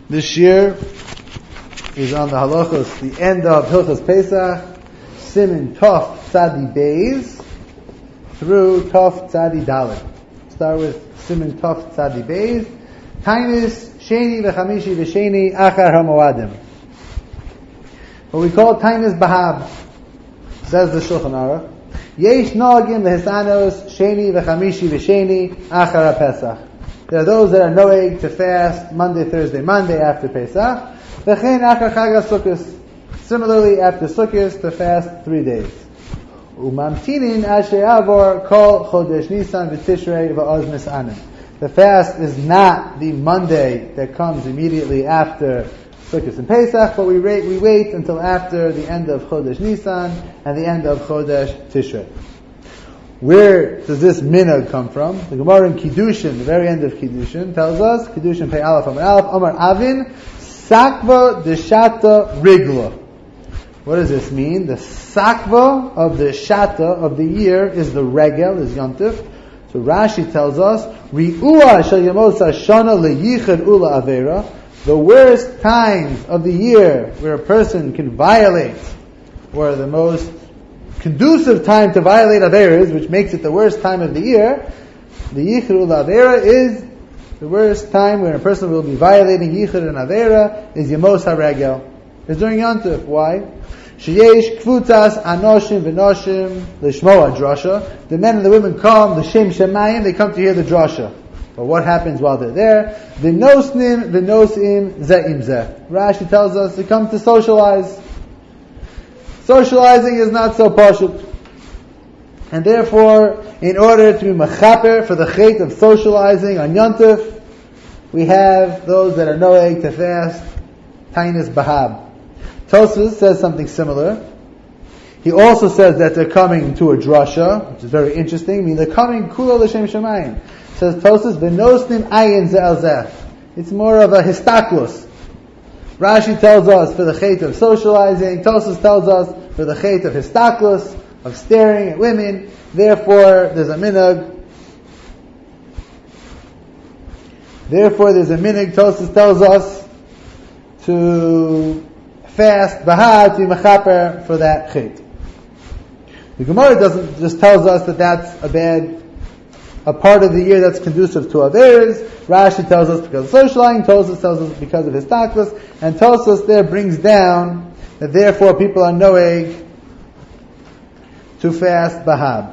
This year is on the halachos, the end of Hilchos Pesach, Simin Tov Tzadi Beis through Tov Tzadi Dalet. Start with Simin Tov Tzadi Beis. Tainis Sheni v'Chamishi v'Sheni Achar HaMoadim. What we call Tainis Bahab, says the Shulchan Aruch. Yesh Nogim v'Hisanos Sheni v'Chamishi v'Sheni Achar HaPesach. There are those that are noeg to fast Monday, Thursday, Monday after Pesach. V'chein achar Chag HaSukkos. Similarly, after Sukkot, to fast 3 days. Umamtinin asher avor kol chodesh Nisan v'Tishrei v'oz Nisanim. The fast is not the Monday that comes immediately after Sukkot and Pesach, but we wait until after the end of Chodesh Nisan and the end of Chodesh Tishrei. Where does this minhag come from? The Gemara in Kiddushin, the very end of Kiddushin, tells us, Kiddushin Pei Aleph Amar Aleph, Amar Avin, Sakva Deshata Rigla. What does this mean? The Sakva of the Shata of the year is the Regel, is Yontif. So Rashi tells us, Ri'ua Shal Yamosa Shana Leyichad Ula Avera. The worst times of the year where a person can violate, or the most conducive time to violate Averas, which makes it the worst time of the year, the Yichud Ula Avera is the worst time when a person will be violating Yichud and Avera is Yamos HaRegel. It's during Yontif. Why? Sheyesh Kvutzas Anoshim V'Noshim L'Shmo HaDrasha. The men and the women come, the Shem Shemayim, they come to hear the drasha. But what happens while they're there? V'Nosnim V'Nosim Ze'im Zeh. Rashi tells us they come to socialize. Socializing is not so pashut. And therefore, in order to be mechaper for the chait of socializing on Yontif, we have those that are noeg to fast, Tainis Bahab. Tosfos says something similar. He also says that they're coming to a drasha, which is very interesting. I mean, they're coming kula l'shem shemayim. Says Tosfos, v'nosnim ayin ze'al zeh. It's more of a histaklus. Rashi tells us for the chait of socializing. Tosfos tells us for the chait of histaklus, of staring at women. Therefore, there's a minhag. Tosfos tells us to fast bahad, to be mechaper for that chait. The Gemara doesn't just tells us that that's a part of the year that's conducive to Averas. Rashi tells us because of socializing, Tosfos tells us because of histaklus, and Tosfos there brings down that therefore people are noeg to fast bahab.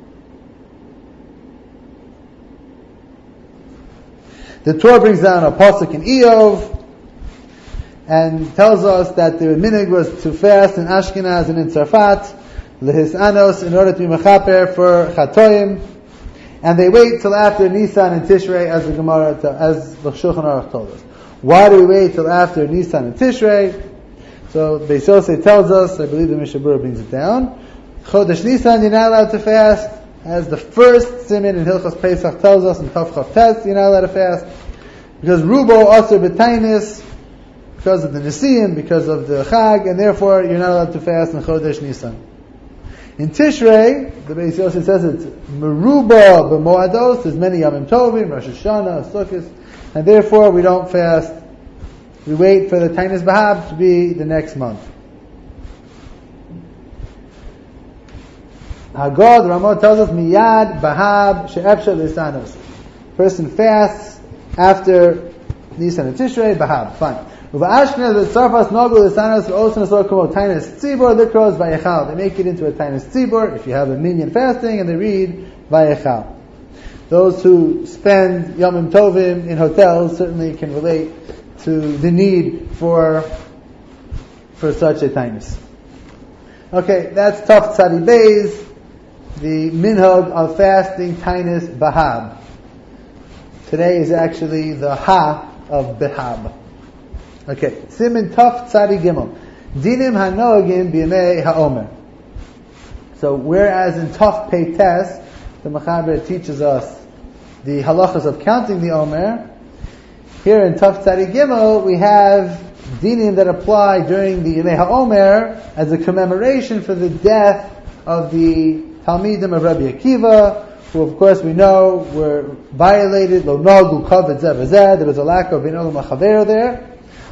The Torah brings down a pasuk in Eov and tells us that the minhag was to fast in Ashkenaz and in Tzarfat, lehisanos, in order to be mechaper for chatoim, and they wait till after Nisan and Tishrei, as the Gemara, as the Shulchan Aruch told us. Why do we wait till after Nisan and Tishrei? So Beis Yosef tells us, I believe the Mishnah Berurah brings it down, Chodesh Nisan you're not allowed to fast, as the first siman in Hilchos Pesach tells us, in Tav Chav Tes you're not allowed to fast, because Rubo Aser B'Tainis, because of the Nesiim, because of the Chag, and therefore you're not allowed to fast in Chodesh Nisan. In Tishrei, the Beis Yosef says it's Meruba B'Moados, there's many Yamim Tovim, Rosh Hashanah, Sukkot, and therefore we don't fast. We wait for the Tainis Bahab to be the next month. Hagod, Ramah tells us, Miyad Bahab She'efshar Lisanos. Person fasts after Nisan and Tishrei, Bahab, fine. They make it into a Tainis Tzibur if you have a minyan fasting and they read Vayechal. Those who spend Yomim Tovim in hotels certainly can relate to the need for such a Tainis. Okay, that's Tov Tzadi Beis, the minhag of fasting Tainis Bahab. Today is actually the Ha of Behab. Okay, Simin Tov Tzadi Gimel. Dinim hanoagim b'yemei ha'omer. So whereas in Tov Pei Tes, the Mechaber teaches us the halachas of counting the Omer, here in Tov Tzadi Gimel we have dinim that apply during the Yemei ha'omer as a commemoration for the death of the Talmidim of Rabbi Akiva, who of course we know were violated, lo nagu kavod zeh v'zeh, there was a lack of bin olam hachaver there.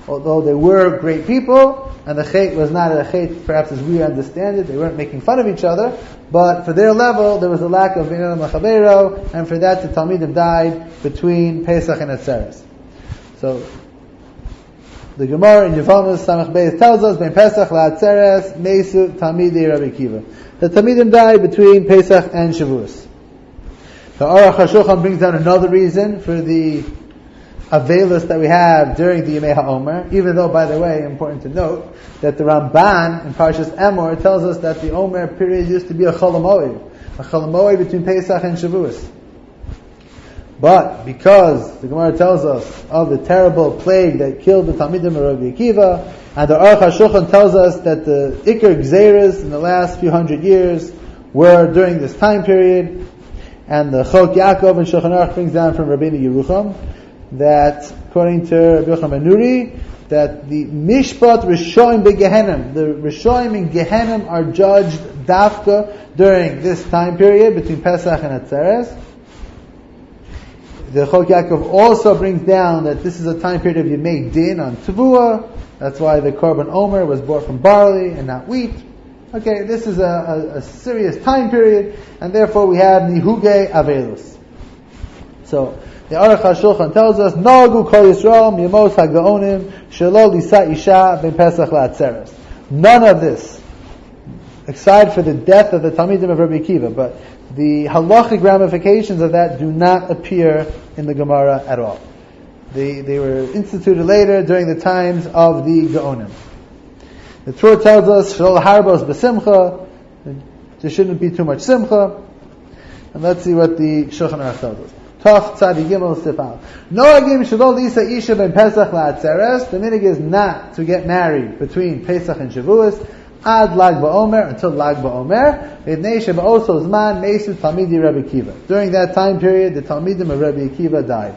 although they were great people, and the chet was not a chet perhaps as we understand it, they weren't making fun of each other, but for their level there was a lack of Beinan Machavero, and for that the Talmidim died between Pesach and Atzeres. So the Gemara in Yevamos Samach Beis tells us, Ben Pesach la'Atzeres Meisu Talmidei Rabbi Akiva. The Talmidim died between Pesach and Shavuos. The Aruch HaShulchan brings down another reason for the Avelis that we have during the Yemei HaOmer, even though, by the way, important to note, that the Ramban in Parshas Emor tells us that the Omer period used to be a Chol Hamoed between Pesach and Shavuos. But because the Gemara tells us of the terrible plague that killed the Talmidim of Rabbi Akiva, and the Aruch HaShulchan tells us that the Iker Gzeiros in the last few hundred years were during this time period, and the Chok Yaakov and Shulchan Aruch brings down from Rabbeinu Yerucham that, according to Rabbi Yochanan ben Nuri, that the Mishpat Rishoim beGehenim, the Rishoim in Gehenim are judged dafka during this time period between Pesach and Atzeres. The Chok Yaakov also brings down that this is a time period of Yemei Din on Tevuah. That's why the Korban Omer was bought from barley and not wheat. Okay, this is a serious time period, and therefore we have Nihuge Avelus. So the Aruch HaShulchan tells us, Nagu Kol Yisrael Miyamos HaGaonim Shelo Lisa Isha Ben Pesach LaAtzeres. None of this, aside for the death of the Talmidim of Rabbi Akiva, but the halachic ramifications of that do not appear in the Gemara at all. They were instituted later during the times of the Gaonim. The Torah tells us, Shelo Harbos B'Simcha, there shouldn't be too much Simcha. And let's see what the Shulchan Aruch tells us. Tov Tzadi Gimel Sifal. Noagim Shelo Lisa Isha Ben Pesach LaAtzeres. The minig is not to get married between Pesach and Shavuos. Ad Lag BaOmer, until Lag BaOmer. V'nei she'ba'oso zman meisu Talmidei Rabbi Akiva. During that time period, the Talmidim of Rabbi Akiva died.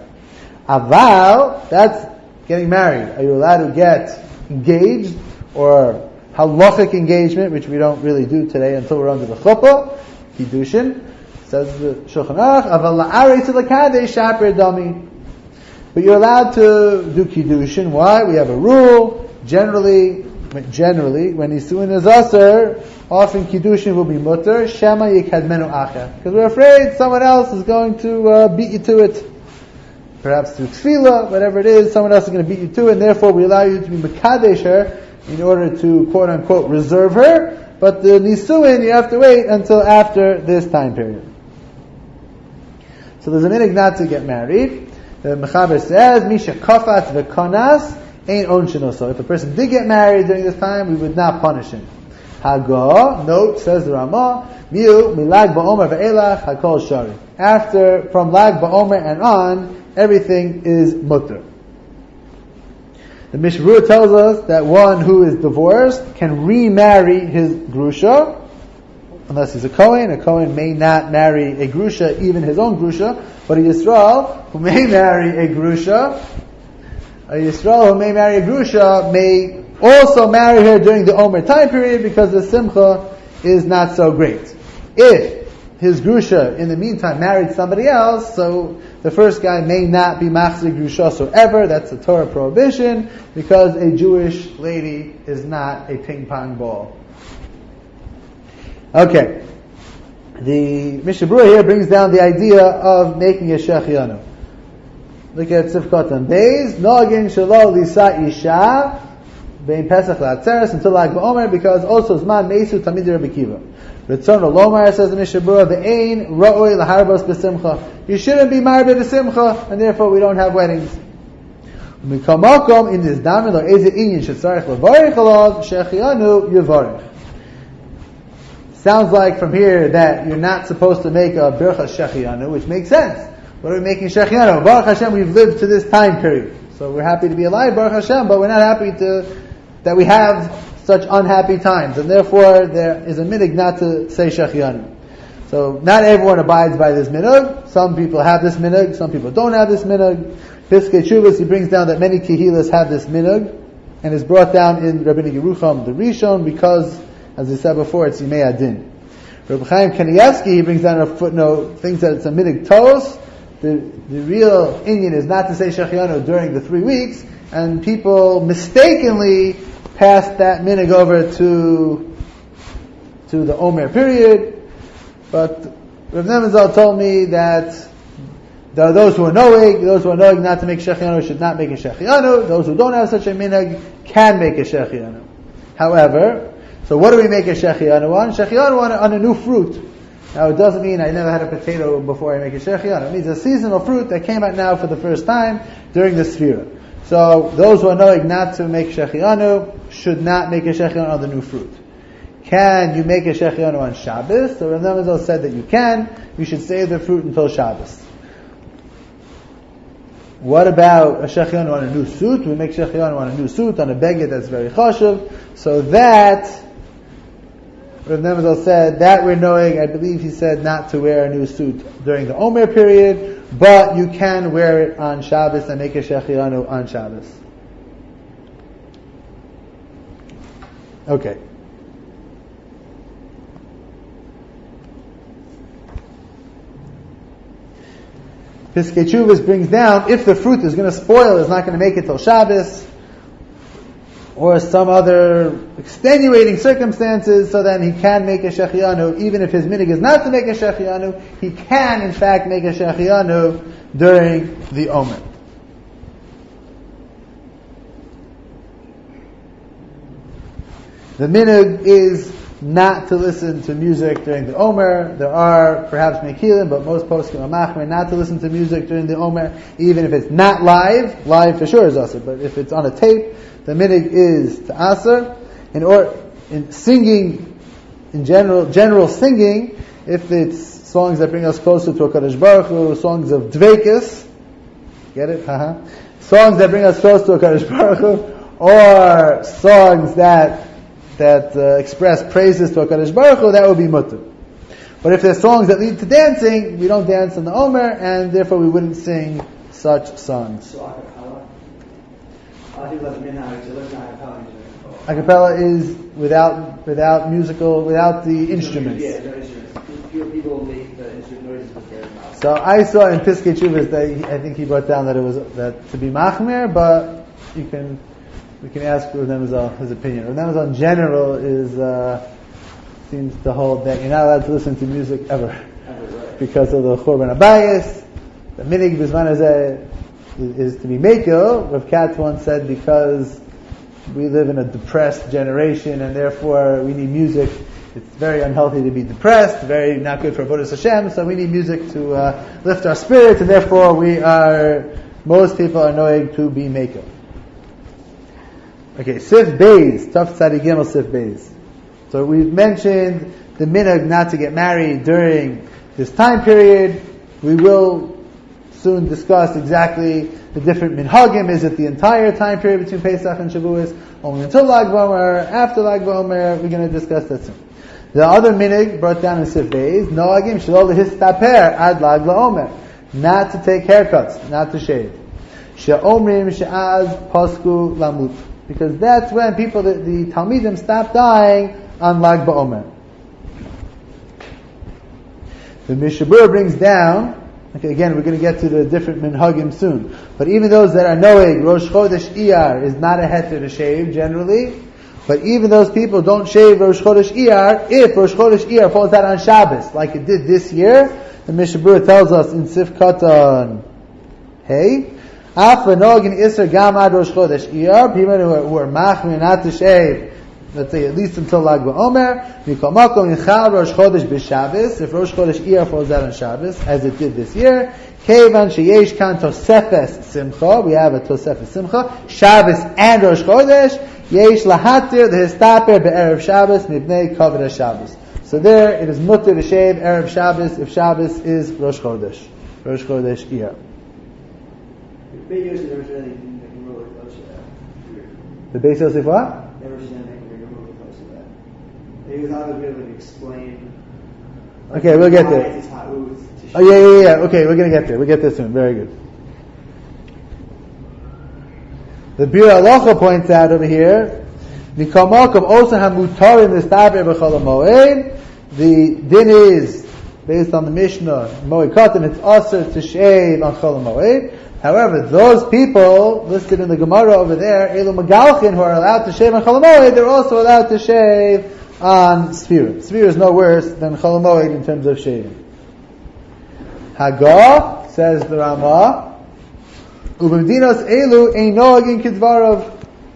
Aval, that's getting married. Are you allowed to get engaged, or halachic engagement, which we don't really do today until we're under the chuppah, kiddushin? Says the Shulchan Aruch, Aval la'arei to l'kadesh shaper dami. But you're allowed to do kiddushin. Why? We have a rule. Generally, when Nisuin is aser, often kiddushin will be mutter. Shema yikadmenu acher, because we're afraid someone else is going to beat you to it. Perhaps through tefillah, whatever it is, someone else is going to beat you to it, and therefore we allow you to be mekadesh her in order to quote unquote reserve her. But the Nisuin, you have to wait until after this time period. So there's a minhag not to get married. The Mechaber says, Misha kafat v'konas ain't onshin. So if a person did get married during this time, we would not punish him. Hago, note, says the Ramah, Miu, milag ba'omer ve'elach, hakol shari. After, from lag ba'omer and on, everything is mutter. The Mishra tells us that one who is divorced can remarry his grusha, unless he's a Kohen. A Kohen may not marry a grusha, even his own grusha, but a Yisrael who may marry a grusha, may also marry her during the Omer time period, because the simcha is not so great. If his grusha in the meantime married somebody else, so the first guy may not be machzir grusha so ever. That's a Torah prohibition, because a Jewish lady is not a ping pong ball. Okay. The Mishnah Berurah here brings down the idea of making a shechianu. Look at Sifkot and Beis. Noagin shelo lisa isha bein Pesach la'atzeres until Lag BaOmer, because also zman meisu Talmidei Rabbi Akiva. Ritzon Lomar, says the Mishnah Berurah, ve'ein ra'oi laharbos b'simcha. You shouldn't be married b'simcha, and therefore we don't have weddings. Mikol makom in this damin lo eze inyan shetzarich levarich alav shechianu yevarich. Sounds like from here that you're not supposed to make a bircha shechianu, which makes sense. What are we making shechianu? Baruch Hashem, we've lived to this time period, so we're happy to be alive, Baruch Hashem, but we're not happy that we have such unhappy times, and therefore there is a minhag not to say shechianu. So not everyone abides by this minhag. Some people have this minhag, some people don't have this minhag. Piskei Teshuvos, he brings down that many kehilas have this minhag, and is brought down in Rabbeinu Yerucham the Rishon, because, as I said before, it's Yimei Adin. Rabbi Chaim Kanievsky, he brings down a footnote, thinks that it's a minhag tos, the real inyan is not to say Shechianu during the 3 weeks, and people mistakenly passed that minhag over to the Omer period. But Rav Nemazal told me that there are those who are knowing not to make Shechianu should not make a Shechianu. Those who don't have such a minhag can make a Shechianu. However, so what do we make a Shechianu on? Shechianu on a new fruit. Now it doesn't mean I never had a potato before I make a Shechianu. It means a seasonal fruit that came out now for the first time during the Sfira. So those who are knowing not to make Shechianu should not make a Shechianu on the new fruit. Can you make a Shechianu on Shabbos? So Rav Nemazal said that you can. You should save the fruit until Shabbos. What about a Shechianu on a new suit? We make Shechianu on a new suit, on a beged that's very chashuv. So that, Rav Nemazal said, that we're knowing, I believe he said not to wear a new suit during the Omer period, but you can wear it on Shabbos and make a Shechianu on Shabbos. Okay. Piskei Teshuvos brings down, if the fruit is going to spoil, is not going to make it till Shabbos, or some other extenuating circumstances, so then he can make a Shechianu, even if his minhag is not to make a Shechianu, he can in fact make a Shechianu during the Omer. The minhag is not to listen to music during the Omer. There are perhaps mekilim, but most poskim are machmer not to listen to music during the Omer, even if it's not live. Live for sure is asur, but if it's on a tape, the minhag is to asur. In singing, in general singing, if it's songs that bring us closer to HaKadosh Baruch Hu, songs of dveikus, get it? Songs that bring us close to HaKadosh Baruch Hu, or songs that express praises to HaKadosh Baruch Hu, that would be mutter. But if there's songs that lead to dancing, we don't dance in the Omer, and therefore we wouldn't sing such songs. So a cappella is without musical, without the instruments. Yeah, no instruments. People make the instrument noises with their mouth. So I saw in Piskei Teshuvos that I think he brought down that it was that to be machmer, but we can ask Rav Nemazal his opinion. Rav Nemazal in general seems to hold that you're not allowed to listen to music ever Right. because of the Churban Abayis. The minhag b'zman hazeh is to be mekel. Rav Katz once said because we live in a depressed generation and therefore we need music. It's very unhealthy to be depressed, very not good for Avodas Hashem, so we need music to lift our spirits, and therefore most people are knowing to be mekel. Okay, Sif Beis, Taf Tzadi Gimel Sif Beis. So we've mentioned the minhag not to get married during this time period. We will soon discuss exactly the different minhagim. Is it the entire time period between Pesach and Shavuos? Only until Lag BaOmer? After Lag BaOmer? We're going to discuss that soon. The other minhag brought down in Sif Beis, Noagim Shelo Lehistaper Ad Lag BaOmer. Not to take haircuts, not to shave. She'omrim she'az pasku lamut. Because that's when the Talmidim stop dying on Lag BaOmer. The Mishabur brings down, okay, again, we're going to get to the different minhagim soon, but even those that are knowing Rosh Chodesh Iyar is not a heter to shave generally, but even those people don't shave Rosh Chodesh Iyar, if Rosh Chodesh Iyar falls out on Shabbos, like it did this year, the Mishabur tells us in Sif Katan, hey, Afa Nogin Isser Gam Ad Rosh Chodesh Iyar, people who are machmir not to shave, let's say at least until Lag BaOmer, Mikol Makom Yichal Rosh Chodesh B'Shabbos, if Rosh Chodesh Iyar falls out on Shabbos, as it did this year, Kevan Sheyesh Kan Tosefes Simcha, we have a Tosefes Simcha, Shabbos and Rosh Chodesh, Yesh Lahatir, the Histaper Be'erev Shabbos, Mibnei Kavod Shabbos. So there, it is mutter to shave Erev Shabbos, if Shabbos is Rosh Chodesh Iyar. The Beis Yosef never said anything that can remove it close to that. The Beis Yosef what? Never said anything that can remove it close to that. He was not going to be able to explain. Okay, we'll get there. Oh yeah. Okay, we're going to get there. We'll get there soon. Very good. The Bir Halacha points out over here, Mikol Makom Osa HaMutarim Nistaber B'Chol HaMoed. The din is based on the Mishnah, Moed Katan, it's also to shave on Chol Moed. However, those people listed in the Gemara over there, Elu Magalchin, who are allowed to shave on Chol Moed, they're also allowed to shave on Sfira. Sfira is no worse than Chol Moed in terms of shaving. Hagah, says the Ramah, Ubimdinos Elu ein noagin kidvarav.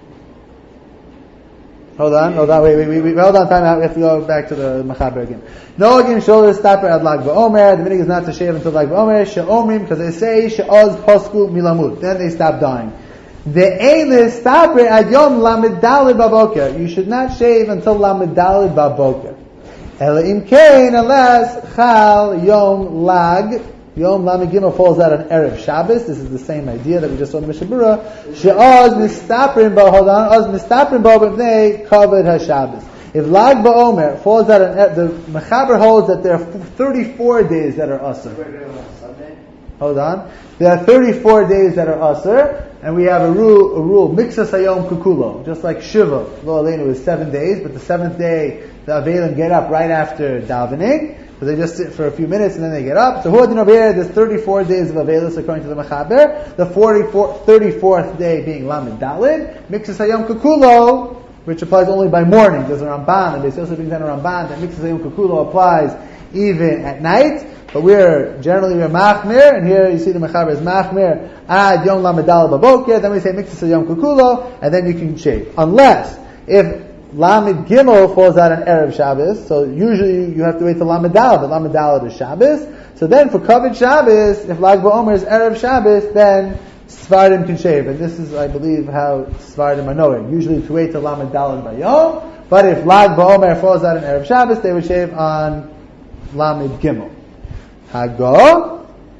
Hold on, hold on, wait, hold on, time out, we have to go back to the Mechaber again. Noagin shoulder stopper ad Lag BaOmer, the meaning is not to shave until Lag BaOmer, she'omrim, because they say she'oz posku milamut, then they stop dying. The Eilis stopper ad yom lamed dalid baboker, you should not shave until lamed dalid baboker. Ela im kein, unless chal yom lag, Yom Lamed Gimel falls out on Erev Shabbos. This is the same idea that we just saw in the Mishnah Berurah. She'oz mistaprin bo, hold on, oz mistaprin bo b'nei kavod ha-Shabbos. If Lag BaOmer falls out on, the Mechaber holds that there are 34 days that are Asr. Hold on. There are 34 days that are Asr, and we have a rule, Mixas Hayom Kukulo. Just like Shiva, Lo Aleinu is 7 days, but the 7th day, the Avelim get up right after davening. So they just sit for a few minutes and then they get up. So Huadin over here, there's 34 days of Avelis according to the Mechaber. The 34th day being Lamed Dalid. Mixas Hayom Kukulo, which applies only by morning. There's a Ramban, and they also brings down a Ramban that Mixas Hayom Kukulo applies even at night. But we're Machmir, and here you see the Mechaber is Machmir, Ad Yom Lamed Dalid Baboker, then we say Mixas Hayom Kukulo, and then you can shave. Unless, if Lamed Gimel falls out on Erev Shabbos, so usually you have to wait till Lamed Daled, but Lamed Daled is Shabbos. So then for Kavod Shabbos, if Lag BaOmer is Erev Shabbos, then Svardim can shave. And this is, I believe, how Svardim are knowing. Usually to wait till Lamed Daled Bayom, but if Lag BaOmer falls out on Erev Shabbos, they would shave on Lamed Gimel. Hagah.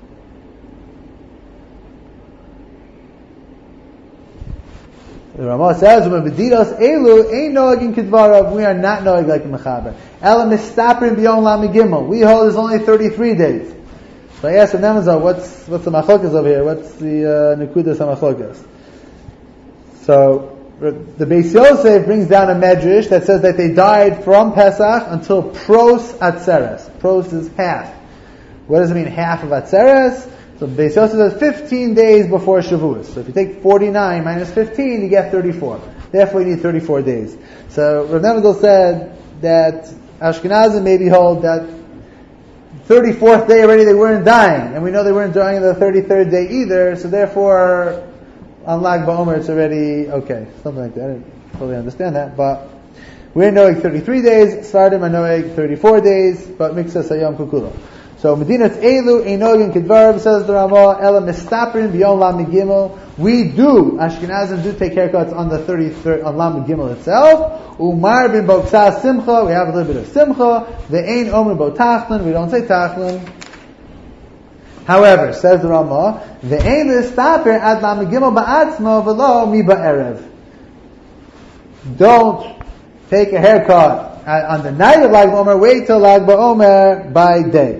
The Ramah says, "When b'didos elu ain't noagin kidvarav, we are not noag like a mechaber. Ela mistaprin b'yom lamed gimel. We hold is only 33 days." So I asked Nemazah, what's the machlokas over here? What's the nekudas hamachlokas? So the Beis Yosef brings down a medrash that says that they died from Pesach until pros atzeres. Pros is half. What does it mean, half of atzeres? So Beis Yosef says 15 days before Shavuos. So if you take 49 minus 15, you get 34. Therefore you need 34 days. So Rav Nemadel said that Ashkenazim maybe hold that 34th day already they weren't dying. And we know they weren't dying on the 33rd day either. So therefore, on Lag BaOmer it's already okay. Something like that. I didn't fully understand that. But we're knowing 33 days. Svardim are knowing 34 days. But Mixas Hayom Kukulo. So Medinat Elu Einogin Kidvarb, says the Ramah, Ela Mistaprin B'Yom Lamed Gimel. We do, Ashkenazim do take haircuts on the 33rd, on Lamed Gimel itself. Umar bin Boksa Simcha, we have a little bit of Simcha. The Ein Omer Bo Tachlin, we don't say Tachlin. However, says the Ramah, the Ein Mistaprin Ad Lamed Gimel Ba'atzmo V'lo Mi Ba'erev. Don't take a haircut on the night of Lag BaOmer, wait till Lag BaOmer by day.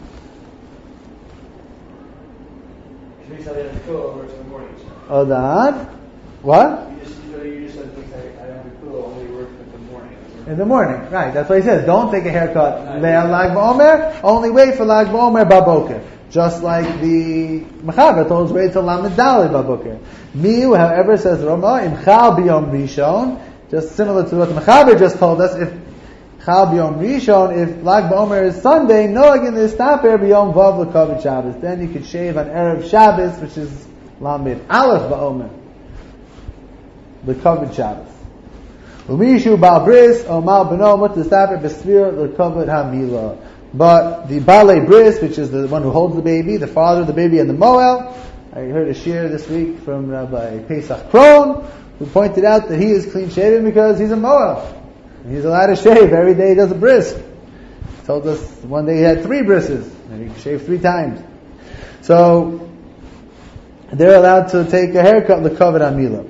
Hold on. What? You just said I have a cool only work in the morning. In the morning, right. That's what he says. Don't take a haircut Le'al Lag BaOmer, only wait for Lag BaOmer Baboker. Just like the Mechaber told us wait till Lamed Daled Baboker. Miu, however, says Ramah, Im Chal B'Yom Rishon, just similar to what the Mechaber just told us, if Chal B'Yom Rishon, if Lag BaOmer is Sunday, no again is Taper B'Yom Vav L'Kavod Shabbos. Then you could shave on Erev Shabbos, which is Lamed Aleph BaOmer, L'Kavod Shabbos. Umishu Ba'al Bris, Omal B'no, Mut L'Taper B'Svir L'Kavod HaMilah. But the Balei Bris, which is the one who holds the baby, the father of the baby and the Moel, I heard a shir this week from Rabbi Pesach Kron, who pointed out that he is clean shaven because he's a Moel. He's allowed to shave every day he does a bris. He told us one day he had 3 brises, and he shaved 3 times. So, they're allowed to take a haircut l'kavod hamilah.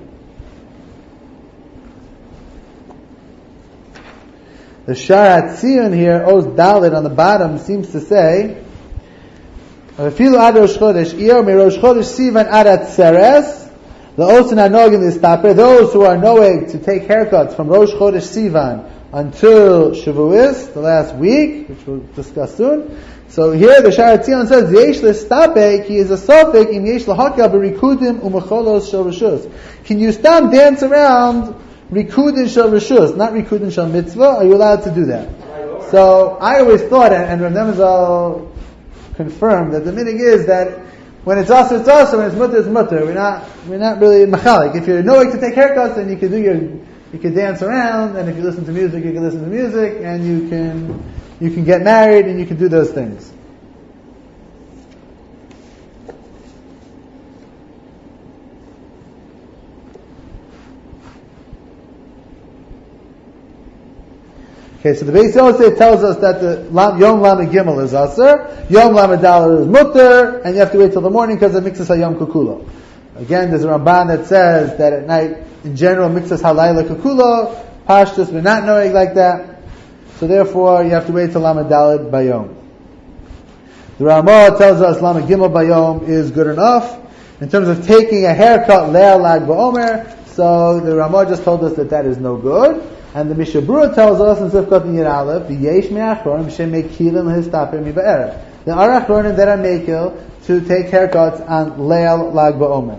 The Sharat Tzion here, Oz Dalet on the bottom, seems to say, Afilu ad Rosh Chodesh Iyar me Rosh Chodesh Sivan ad Atzeres, the Osin Hanogim Listaper, those who are knowing to take haircuts from Rosh Chodesh Sivan until Shavuos, the last week, which we'll discuss soon, So here the Sha'ar Tzion says, Yesh l'stapek, he is a sofek, im yesh l'haka b'rikudim u'mecholos shel rishus. Can you stop dance around rikudin shel rishus, not rikudin shel mitzvah? Are you allowed to do that? So I always thought, and Rav Nemazal confirmed, that the meaning is that when it's asur, it's asur, when it's mutter, it's mutter. We're not really machalik. If you're knowing to take haircuts, then you can dance around, and if you listen to music, you can listen to music, and you can get married, and you can do those things. Okay, so the Beis Yosef tells us that the Yom Lamed Gimel is Asr, Yom Lamed Dalet is Mutter, and you have to wait till the morning because of Mixas HaYom Kukulo. Again, there's a Ramban that says that at night, in general, Mixas HaLayla Kukulo, Pashtus, we're not knowing like that, so therefore you have to wait till Lamed Dalet Bayom. The Ramah tells us Lamed Gimel Bayom is good enough. In terms of taking a haircut, Le'al Lag Ba'omer, so the Ramah just told us that is no good. And the Mishabura tells us in Sifkat Yir Aleph, V'yesh me'achronim she'mekilim lehistaper mi ba'erev. There are achronim that are mekil to take haircuts on Le'al Lag Ba'omer.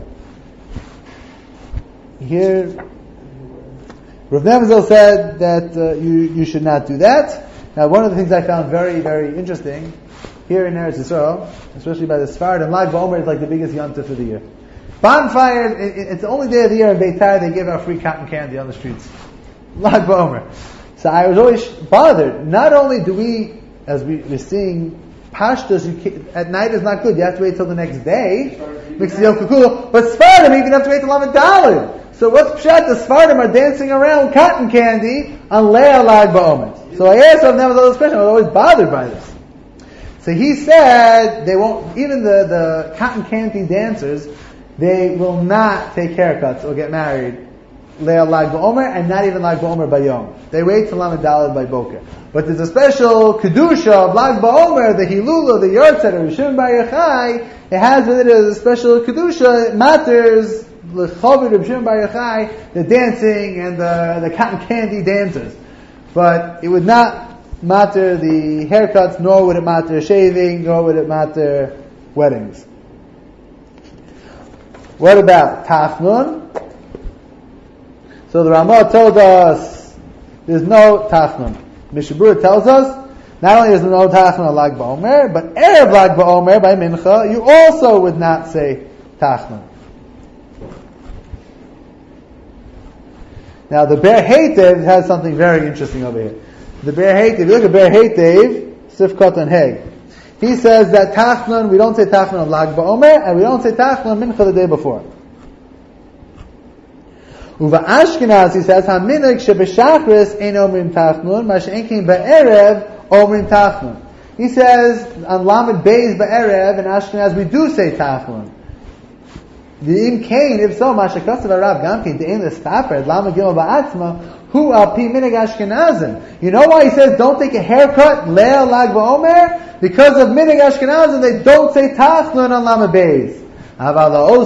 Here, Rav Nemazal said that you should not do that. Now, one of the things I found very, very interesting here in Eretz Yisrael, especially by the Sfardim, Lag Ba'omer is like the biggest yontif of the year. Bonfires, it's the only day of the year in Beitar they give out free cotton candy on the streets. Lag Ba'omer. So I was always bothered. Not only do we, as we're seeing, pashtas at night is not good. You have to wait till the next day. Mix the Kukula. But Sfardim, you even have to wait till Lamed Dalet. So what's pshat? The Sfardim are dancing around with cotton candy on Le'al Lag Ba'omer. So I asked Rav Nemazal this question. I was always bothered by this. So he said they won't, even the cotton candy dancers, they will not take haircuts or get married Le'al Lag Ba'omer, and not even Lag Ba'omer Bayom. They wait till Lamed Dalet by Boker. But there's a special Kedusha of Lag Ba'omer, the Hilula, the Yortzeit, or Rishon Bar Yochai. It has with it a special Kedusha. It matters, the Chavod of Rishon Bar Yochai, the dancing and the cotton candy dancers. But it would not matter the haircuts, nor would it matter shaving, nor would it matter weddings. What about Tafnun? So the Ramah told us there's no Tafnun. Mishabura tells us not only is there no Tafnun on Lag Ba'omer, but Erev Lag Ba'omer by Mincha, you also would not say Tafnun. Now the Ber Heitev has something very interesting over here. The Ber Heitev, if you look at Ber Heitev, Sifkat and Heg, he says that Tafnun, we don't say Tafnun on Lag Ba'omer, and we don't say Tafnun on Mincha the day before. Uva Ashkenaz, he says, HaMinhag shebeshachris ein omrim tachnun, ma she'enkin ba'erev omrim tachnun. He says, on Lamed Beis ba'erev, in Ashkenaz, we do say tachnun. V'im kain, if so, ma she'kasav harav gamkin, de'en l'staper, Lamed Gimel ba'atzma, hu al pi minhag Ashkenazim. You know why he says, don't take a haircut, Le'al Lag Ba'omer? Because of minhag Ashkenazim, they don't say tachnun on Lamed Beis. It's totally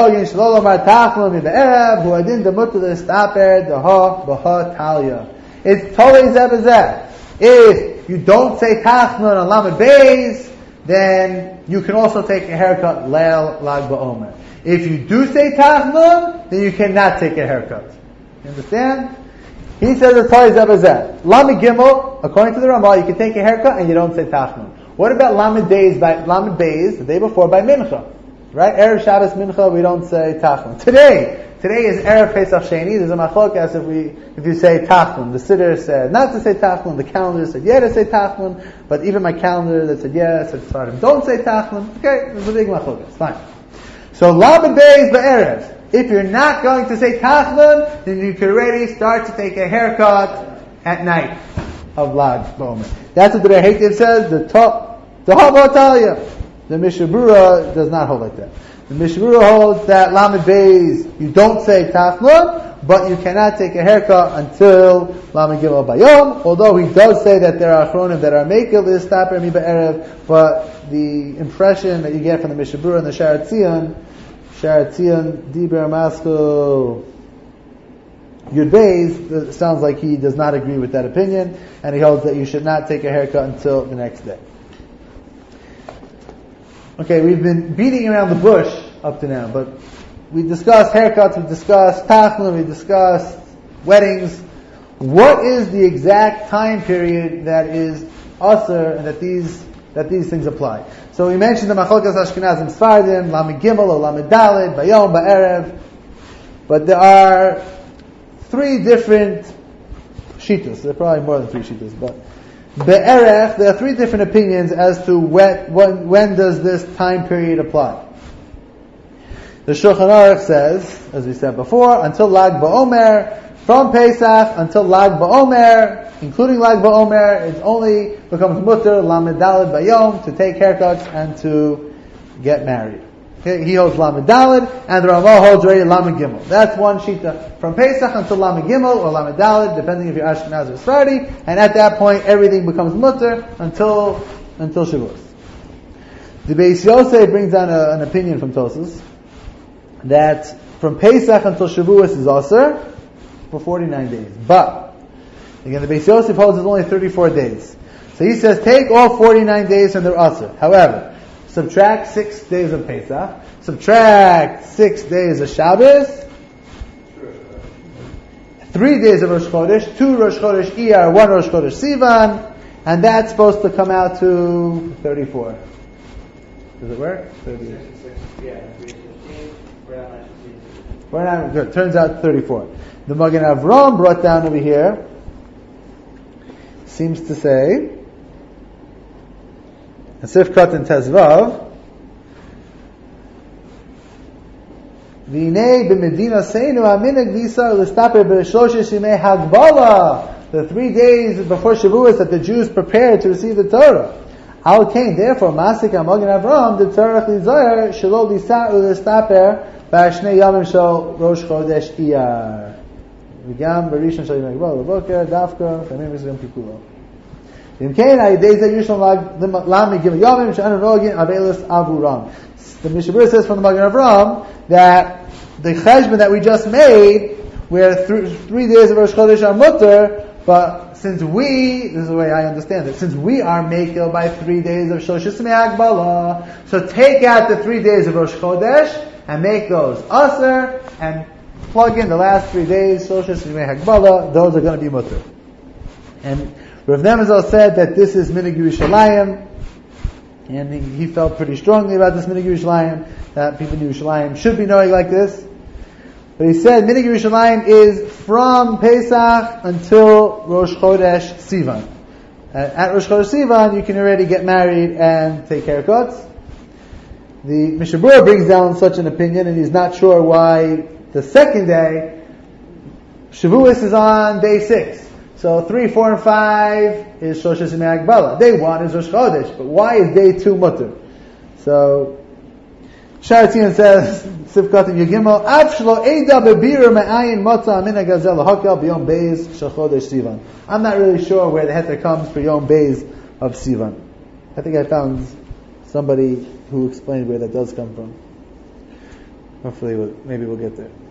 zebazeh. If you don't say tachnun on Lamed Beis, then you can also take a haircut Le'al Lag Ba'omer. If you do say tachnun, then you cannot take a haircut. You understand? He says it's totally zebazeh. Lamed Gimel, according to the Ramah, you can take a haircut and you don't say tachnun. What about Lamed Beis, the day before by Mincha? Right? Erev Shabbos Mincha, we don't say Tachnun. Today is Erev Pesach Sheni. There's a machlokas if you say Tachnun. The Siddur said not to say Tachnun. The calendar said yeah to say Tachnun. But even my calendar that said yeah said don't say Tachnun. Okay, there's a big machlokas. Fine. So Lamed Beis ba'erev. If you're not going to say Tachnun, then you can already start to take a haircut at night of Lag Ba'omer. That's what the Rehativ says. The Ha'Motalia. The Mishabura does not hold like that. The Mishabura holds that Lamed Beis, you don't say Tachnun, but you cannot take a haircut until Lamed Gimel Bayom, although he does say that there are Achronim that are Mekel V'Istaper Mi Ba'erev, but the impression that you get from the Mishabura and the Sha'ar Tzion, Diber Maskul Yud Beis, sounds like he does not agree with that opinion, and he holds that you should not take a haircut until the next day. Okay, we've been beating around the bush up to now, but we discussed haircuts, we discussed tachlum, we discussed weddings. What is the exact time period that is asr and that these things apply? So we mentioned the Machlokes Ashkenazim Sfardim, Lamed Gimel or Lamed Daled, Bayom, Ba'erev, but there are 3 different shitas. There are probably more than 3 shitas, but Be'erech, there are 3 different opinions as to when does this time period apply. The Shulchan Aruch says, as we said before, until Lag BaOmer, from Pesach until Lag BaOmer, including Lag BaOmer, it only becomes mutter Lamed Daled Bayom to take haircuts and to get married. Okay, he holds Lamed Daled, and the Ramah holds already Lamed Gimel. That's one shita. From Pesach until Lamed Gimel or Lamed Daled, depending if you're Ashkenaz or Sephardi, and at that point everything becomes mutter until Shavuos. The Beis Yosef brings down an opinion from Tosas that from Pesach until Shavuos is Asr for 49 days. But again, the Beis Yosef holds it's only 34 days. So he says take all 49 days and they're Asr. However, subtract 6 days of Pesach, subtract 6 days of Shabbos, 3 days of Rosh Chodesh, 2 Rosh Chodesh Iyar, 1 Rosh Chodesh Sivan, and that's supposed to come out to 34. Does it work? 38. Yeah, 316. We're not good. Turns out 34. The Magen Avram brought down over here seems to say, Sif Katan Tezvav, V'nei b'medina seinu aminag v'isa l'staper b'shoshes yimei hagbala, the 3 days before Shavuos that the Jews prepared to receive the Torah. Al kain, therefore, Masik HaMagen Avram, the Torah Chlizoyer, Shelo l'isa l'staper b'ashnei yamim shel Rosh Chodesh Iyar. V'gam b'rishon shel yimei hagbala l'boker, dafka, v'amim v'zim kikulo. The Mishabur says from the Magen Avram that the cheshbon that we just made, where 3 days of Rosh Chodesh are mutter, but since this is the way I understand it, since we are mekel by 3 days of Shoshis Me'agbala, so take out the 3 days of Rosh Chodesh and make those Aser and plug in the last 3 days, Shoshis Me'agbala, those are going to be mutter. And Rav Nemazal said that this is Minig Yerushalayim, and he felt pretty strongly about this Minig Yerushalayim, that people in Yerushalayim should be knowing like this. But he said Minig Yerushalayim is from Pesach until Rosh Chodesh Sivan. At Rosh Chodesh Sivan, you can already get married and take haircuts. The Mishabura brings down such an opinion, and he's not sure why the second day, Shavuos is on day 6. So 3, 4, and 5 is Shoshis Yimei Hagbala. Day 1 is Rosh Chodesh, but why is day 2 mutter? So Sharatzian says, Sivkat Yagimel, Av Shlo Eida Bebira Me'ayin Motza Amina Gazel Hakel B'Yom Beis Shel Chodesh Sivan. I'm not really sure where the heter comes for Yom Beis of Sivan. I think I found somebody who explained where that does come from. Hopefully, maybe we'll get there.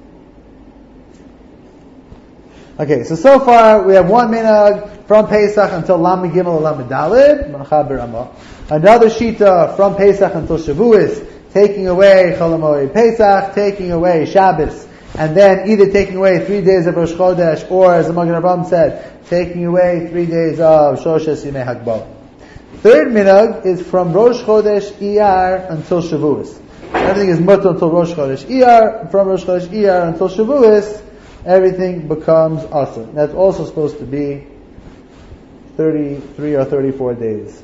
Okay, so far we have one minhag from Pesach until Lamed Gimel or Lamed Daled, Machaber Ramah. Another shita from Pesach until Shavuos, taking away Chol HaMoed Pesach, taking away Shabbos, and then either taking away 3 days of Rosh Chodesh, or as the Magen Avraham said, taking away 3 days of Shoshes Yimei Hagbal. Third minhag is from Rosh Chodesh Iyar until Shavuos. Everything is mutter until Rosh Chodesh Iyar. From Rosh Chodesh Iyar until Shavuos, everything becomes asr. That's also supposed to be 33 or 34 days.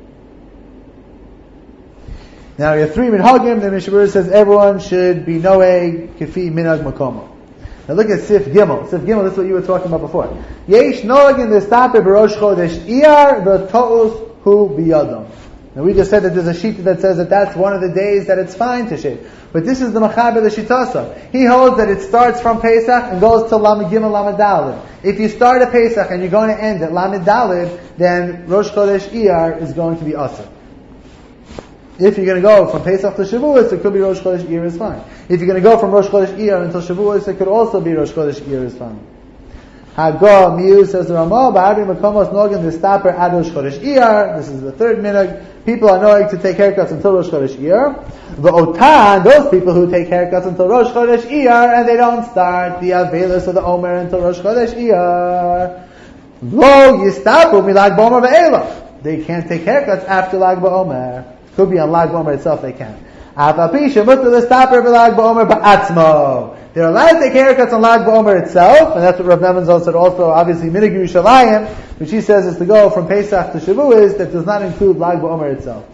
Now we have 3 minhagim. The Mishabur says everyone should be noeg kefi minhag makomo. Now look at Sif Gimel. Sif Gimel, this is what you were talking about before. Yesh noeg in the stape b'Rosh Chodesh Iyar v'to'us hu biyadam. Now we just said that there's a sheet that says that that's one of the days that it's fine to shave. But this is the Machaber the Shitasa. He holds that it starts from Pesach and goes to Lamed Gimel Lamed Daled. If you start at Pesach and you're going to end at Lamed Daled, then Rosh Chodesh Iyar is going to be Asr. If you're going to go from Pesach to Shavuos, it could be Rosh Chodesh Iyar is fine. If you're going to go from Rosh Chodesh Iyar until Shavuos, it could also be Rosh Chodesh Iyar is fine. Hago Miu says the Ramah, Ba'avi Makomos Nogan Distaper Ad Rosh Chodesh Iyar. This is the third minhag. People are knowing to take haircuts until Rosh Chodesh Iyar. The Otan, those people who take haircuts until Rosh Chodesh Iyar and they don't start the Avelis or the Omer until Rosh Chodesh Iyar. Lo Yistapu Milag B'Omer Ve'elach. They can't take haircuts after Lag BaOmer. Could be on Lag BaOmer itself they can. They're allowed to take haircuts on Lag BaOmer itself, and that's what Rav Nebenzahl said also, obviously, Minhag Yerushalayim, which he says is to go from Pesach to Shavuos, that does not include Lag BaOmer itself.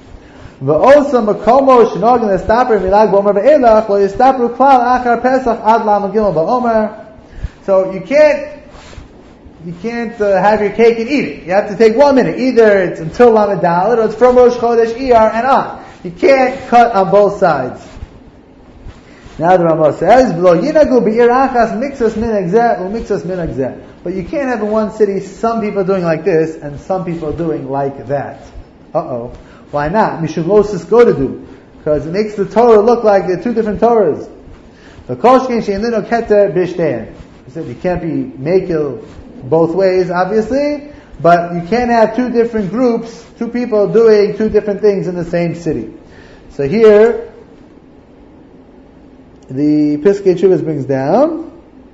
So you can't have your cake and eat it. You have to take 1 minute. Either it's until Lamed Dalet or it's from Rosh Chodesh Iyar and on. You can't cut on both sides. Now the Ramah says, but you can't have in one city some people doing like this and some people doing like that. Why not? Mishum Moses go to do. Because it makes the Torah look like they're two different Torahs. He said you can't be makil both ways, obviously, but you can't have two different groups, two people doing two different things in the same city. So here, the Piskei Teshuvos brings down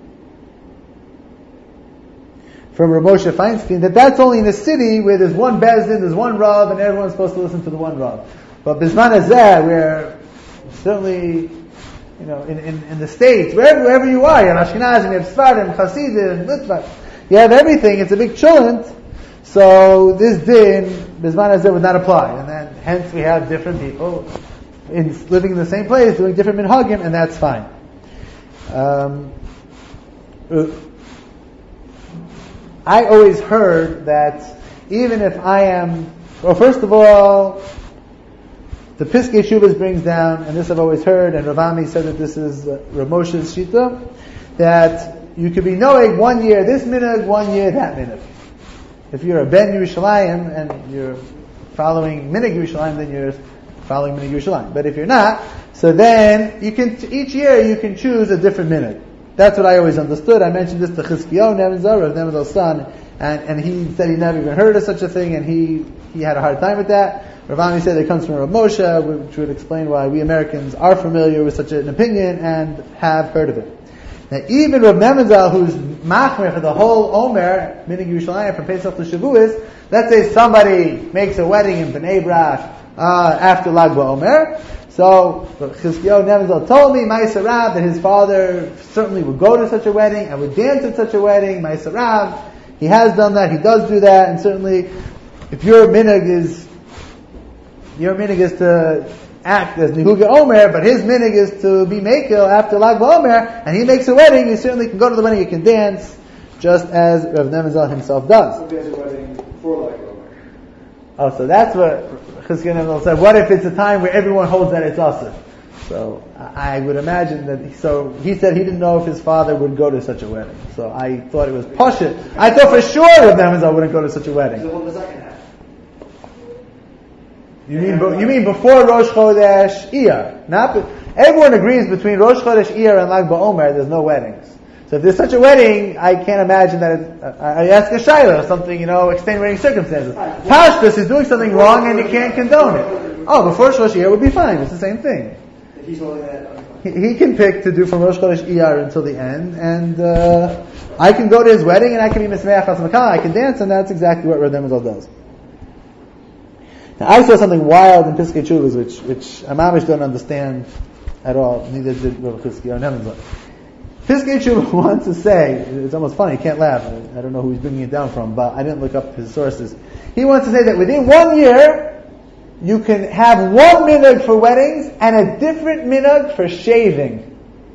from Rav Moshe Feinstein that that's only in a city where there's one Bezdin, there's one Rav, and everyone's supposed to listen to the one Rav. But Bizman Hazeh, where certainly, in the States, wherever you are, you have Ashkenazim, you have Sfardim, Hasidim, Litvak, you have everything, it's a big chulent, so this din, Bizman Hazeh would not apply, and then hence we have different people living in the same place, doing different minhagim, and that's fine. I always heard that even if first of all, the Piskei Teshuvos brings down, and this I've always heard, and Rav Ami said that this is Rav Moshe's shita, that you could be knowing 1 year this minhag, 1 year that minhag. If you're a Ben Yerushalayim and you're following minhag Yerushalayim, then you're following minhag Yerushalayim. But if you're not, so then each year you can choose a different minhag. That's what I always understood. I mentioned this to Chizkiyahu Nebenzahl, Rav Nebenzahl's son, and he said he never even heard of such a thing, and he had a hard time with that. Rav Ami said it comes from Rav Moshe, which would explain why we Americans are familiar with such an opinion and have heard of it. Now, even Rav Nebenzahl, who's machmer for the whole Omer, Minhag Yerushalayim from Pesach to Shavuos, let's say somebody makes a wedding in Bnei Brak after Lag BaOmer. So Chizkiyahu Nebenzahl told me, Ma'aser Rav, that his father certainly would go to such a wedding and would dance at such a wedding. Ma'aser Rav, he has done that, he does do that, and certainly if your minhag is to act as Nihuga Omer, but his minhag is to be Mekil after Lag BaOmer, and he makes a wedding, you certainly can go to the wedding, you can dance, just as Rav Nebenzahl himself does. So there's a wedding before Lag BaOmer. Oh, so that's what Chizkiyahu Nebenzahl said. What if it's a time where everyone holds that it's Asur? So I would imagine that. So he said he didn't know if his father would go to such a wedding. So I thought it was Pashut. I thought for sure Rav Nebenzahl wouldn't go to such a wedding. So what was that going to happen? You mean before Rosh Chodesh Iyar? Everyone agrees between Rosh Chodesh Iyar and Lag BaOmer there's no weddings. So if there's such a wedding, I can't imagine that I ask a shayla, something, extenuating circumstances. Pashtus is doing something wrong and you can't condone it. Oh, before Rosh Iyar would be fine. It's the same thing. He's holding that. He can pick to do from Rosh Chodesh Iyar until the end, and I can go to his wedding and I can be Mismeach Hasmakah, I can dance, and that's exactly what Rav Nebenzahl does. Now, I saw something wild in Piskei Teshuvos, which Amamish don't understand at all. Neither did Rav Chizkiyahu Nebenzahl. Piskei Teshuvos wants to say, it's almost funny, you can't laugh. I don't know who he's bringing it down from, but I didn't look up his sources. He wants to say that within 1 year, you can have one minhag for weddings and a different minhag for shaving.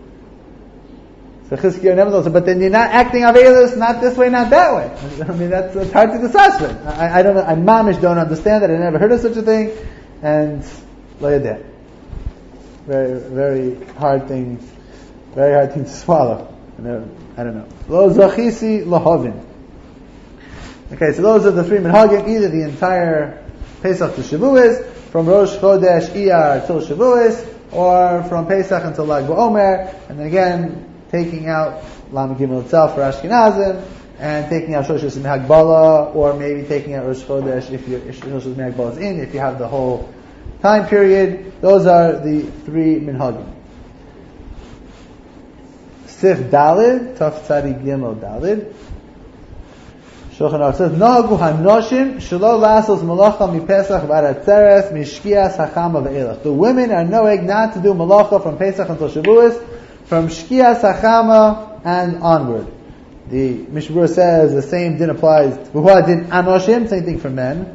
So Chizkiyahu Nebenzahl said, but then you're not acting aveilus, not this way, not that way. I mean, that's hard to decide with. I don't know, I mamish don't understand it, I never heard of such a thing, and lay it there. Very, very hard thing to swallow. I don't know. Lo zachisi lohovin. Okay, so those are the three minhagim, either the entire Pesach to Shavuos, from Rosh Chodesh Iyar till Shavuos, or from Pesach until Lag BaOmer, and then again, taking out Lamed Gimel itself for Ashkenazim, and taking out Shoshis Mehagbala, or maybe taking out Rosh Chodesh if Shoshis Mehagbala is in, if you have the whole time period. Those are the three minhagim. Sif Dalid, Taf Tzadi Gimel Dalid. Shulchan Aruch says, Nahagu hanoshim shelo lasos malacha mipesach v'aratzeres mishkias hachama ve'elach. The women are noeg not to do malacha from Pesach until Shavuos, from shkias hachama and onward. The Mishnah Berurah says the same din applies to V'hu din anoshim, same thing for men.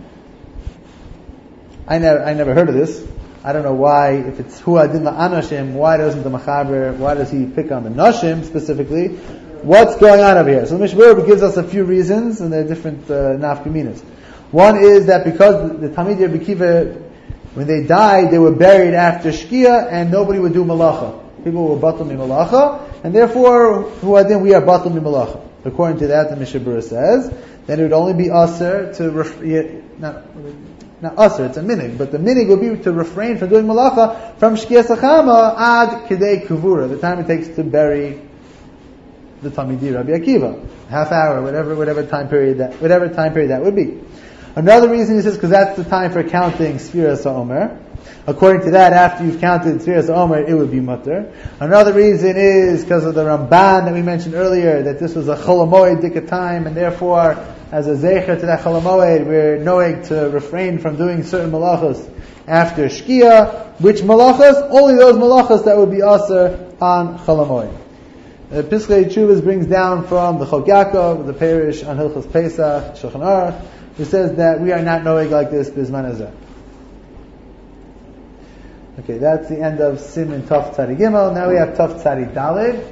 I never heard of this. I don't know why, if it's Hu din la'anoshim, why doesn't the Machaber, why does he pick on the noshim specifically? What's going on over here? So the Mishnah Berurah gives us a few reasons, and they're different nafkaminas. One is that because the Talmidei Rabbi Akiva, when they died, they were buried after Shkia, and nobody would do malacha. People were batal mi malacha, and therefore, Hu din, we are batal mi malacha. According to that, the Mishnah Berurah says, then it would only be aser to not aser, it's a minig, but the minig would be to refrain from doing malacha from Shkia Sachama ad Kedei Kuvura, the time it takes to bury the Talmidei Rabbi Akiva, half hour, whatever time period that would be. Another reason he says because that's the time for counting Sfiras HaOmer. According to that, after you've counted Sfiras HaOmer, it would be mutter. Another reason is because of the Ramban that we mentioned earlier, that this was a Chol HaMoed dika time, and therefore, as a zecher to that Chol HaMoed, we're knowing to refrain from doing certain malachos after Shkia. Which malachos? Only those malachos that would be aser on Chol HaMoed. Piskei Teshuvos brings down from the Chok Yaakov, the parish on Hilchos Pesach, Shulchan Aruch, who says that we are not knowing like this Bizman Hazeh. Okay, that's the end of Siman Tov Tzadi Gimel. Now we have Tov Tzadi Dalid.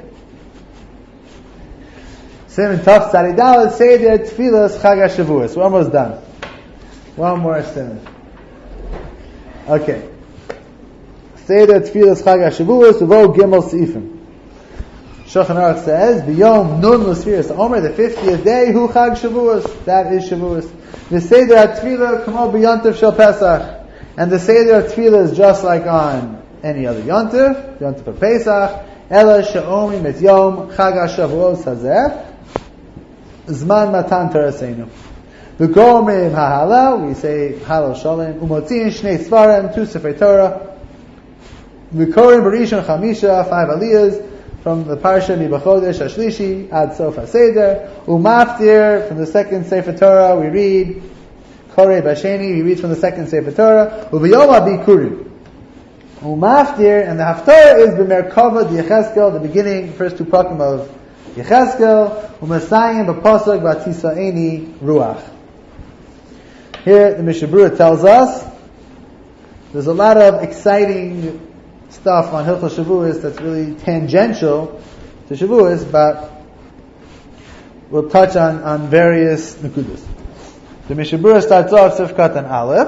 Siman Tov Tzadi Dalid, Seder Tfilas Chag HaShavuos. We're almost done. One more Siman. Okay. Seder Tfilas Chag HaShavuos, Uvo Gimel Seifim. Shulchan Aruch says, B'yom nun l'sfiras HaOmer, the 50th day, hu Chag Shavuos. That is Shavuos. The Seder HaTfilah, kamo b'yontif shel Pesach. And the Seder HaTfilah is just like on any other yontif of Pesach. Ela she'omim et yom Chag HaShavuos hazeh, zman matan Toraseinu. V'gomrim ha'halal, we say halal shalom, u'motziin shnei svarim, 2 Sefrei Torah. V'korim b'rishon chamisha, 5 aliyahs, from the Parsha Mibachodesh Hashlishi ad Sof HaSeder. Umaftir, from the second Sefer Torah, we read Korei Basheni, we read from the second Sefer Torah. Uvayom HaBikurim. Umaftir, and the Haftorah is B'merkava Yecheskel, the beginning, first two prakim of Yecheskel. Umasayim B'posok V'atisaeni Ruach. Here, the Mishnah Berurah tells us there's a lot of exciting stuff on Hilchos Shavuos that's really tangential to Shavuos, but we'll touch on various nekudas. The Mishnah Berurah starts off Sif Katan Aleph.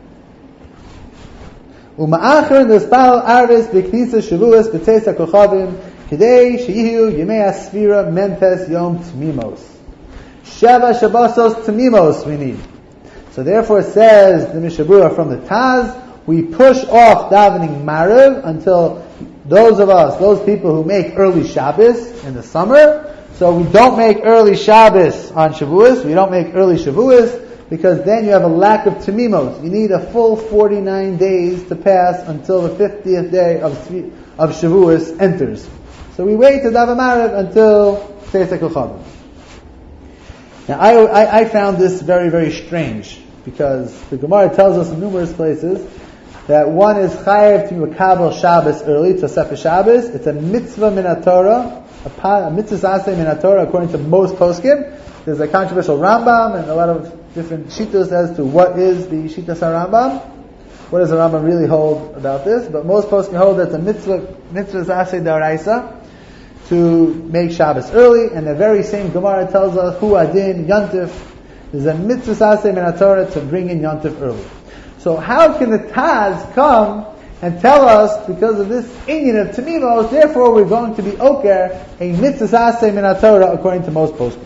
Uma'acher nispal arvis b'knisa Shavuos b'teis ha'kochavim k'dei sheyihu yemei asfira mempes yom tmimos. Sheva shabasos tmimos we need. So therefore says the Mishnah Berurah from the Taz, we push off davening Maariv until those people who make early Shabbos in the summer. So we don't make early Shabbos on Shavuos. We don't make early Shavuos because then you have a lack of Tamimos. You need a full 49 days to pass until the 50th day of Shavuos enters. So we wait to daven Maariv until Pesach Chavim. Now I found this very, very strange because the Gemara tells us in numerous places that one is chayav to makabel Shabbos early, to Sefer Shabbos. It's a mitzvah min haTorah, a mitzvah aseh min haTorah according to most poskim. There's a controversial Rambam and a lot of different shittos as to what is the shittas HaRambam. What does the Rambam really hold about this? But most poskim hold that it's a mitzvah aseh d'oraisa to make Shabbos early, and the very same Gemara tells us hu adin yontif. There's a mitzvah aseh min haTorah to bring in yontif early. So how can the Taz come and tell us, because of this inyan of Tamimos, therefore we're going to be oker a mitzvah aseh min haTorah according to most poskim?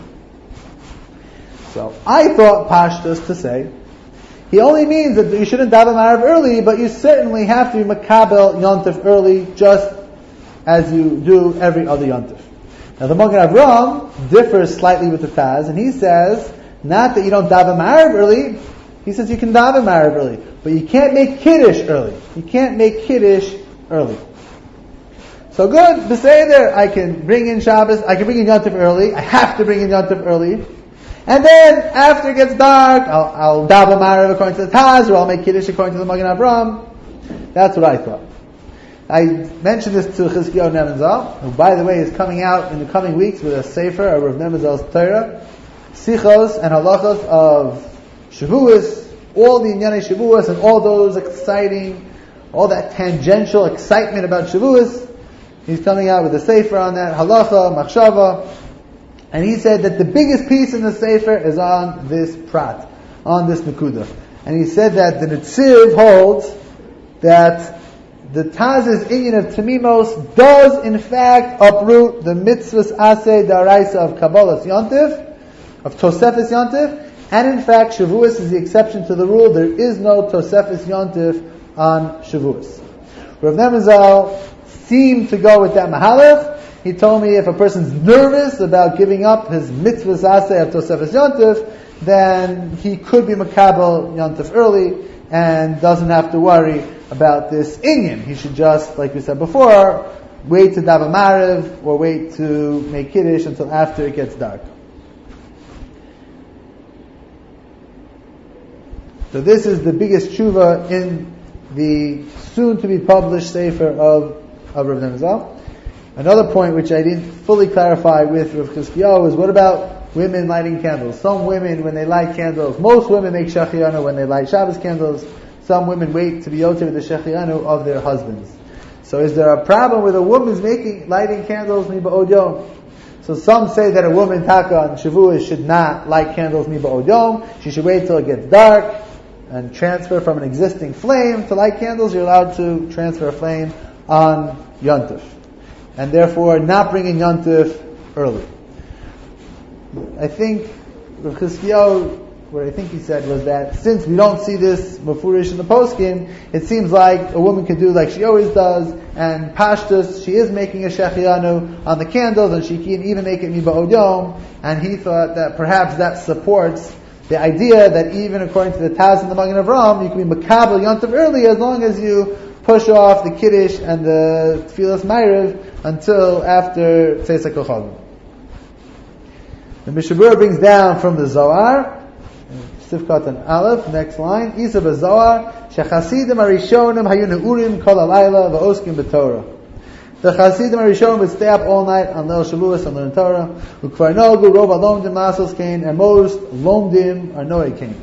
So I thought Pashtus to say, he only means that you shouldn't daven Maariv early, but you certainly have to be makabel yontif early, just as you do every other yontif. Now the Magen Avraham differs slightly with the Taz, and he says, not that you don't daven Ma'ariv early, he says you can daven Ma'ariv early, but you can't make Kiddush early. You can't make Kiddush early. So good, Beseder, I can bring in Shabbos, I can bring in Yom Tov early, I have to bring in Yom Tov early, and then after it gets dark, I'll daven Ma'ariv according to the Taz, or I'll make Kiddush according to the Magen Avraham. That's what I thought. I mentioned this to Chizkiyahu Nebenzahl, who by the way is coming out in the coming weeks with a Sefer of Rav Nebenzahl's Torah, Sichos and Halachos of Shavuos, all the Inyanei Shavuos and all those exciting, all that tangential excitement about Shavuos. He's coming out with a Sefer on that, Halacha, Machshava, and he said that the biggest piece in the Sefer is on this Prat, on this Nekuda. And he said that the Netziv holds that the Taz's inyan of Tamimos does in fact uproot the mitzvahs aseh daraisa of Kabbalas Yontif, of Tosefes Yontif, and in fact Shavuos is the exception to the rule. There is no Tosefes Yontif on Shavuos. Rav Nebenzahl seemed to go with that mahalach. He told me if a person's nervous about giving up his mitzvahs aseh of Tosefes Yontif, then he could be makabel Yontif early and doesn't have to worry about this inyan. He should just, like we said before, wait to daven Ma'ariv or wait to make Kiddush until after it gets dark. So this is the biggest tshuva in the soon-to-be published Sefer of Rav Nebenzahl. Another point which I didn't fully clarify with Rav Chizkiyahu is what about women lighting candles? Some women, when they light candles, most women make Shechianu when they light Shabbos candles. Some women wait to be yoter with the Shechianu of their husbands. So is there a problem with a woman's lighting candles miba'od yom? So some say that a woman taka on Shavuos should not light candles miba'od yom. She should wait till it gets dark and transfer from an existing flame to light candles. You're allowed to transfer a flame on Yontif, and therefore not bringing Yontif early. I think Rav Chizkiyahu, what I think he said was that since we don't see this mafurish in the poskim, it seems like a woman can do like she always does, and pashtus, she is making a shechianu on the candles, and she can even make it miba'od yom, and he thought that perhaps that supports the idea that even according to the Taz and the Magen Avraham, you can be makabel yontif early as long as you push off the Kiddush and the Tfilas Ma'ariv until after Tzeitzak Chagim. The Mishabura brings down from the Zohar, Sifkat and Aleph, next line, Isa b'Zohar, Shechasidim Arishonim hayu neurim kol halayla v'oskim b'Torah. The Chasidim Arishonim would stay up all night on Leil Shavuos and learn Torah. U'kvar nogu rov alomdim lasos kain, and most lomdim are noe kain.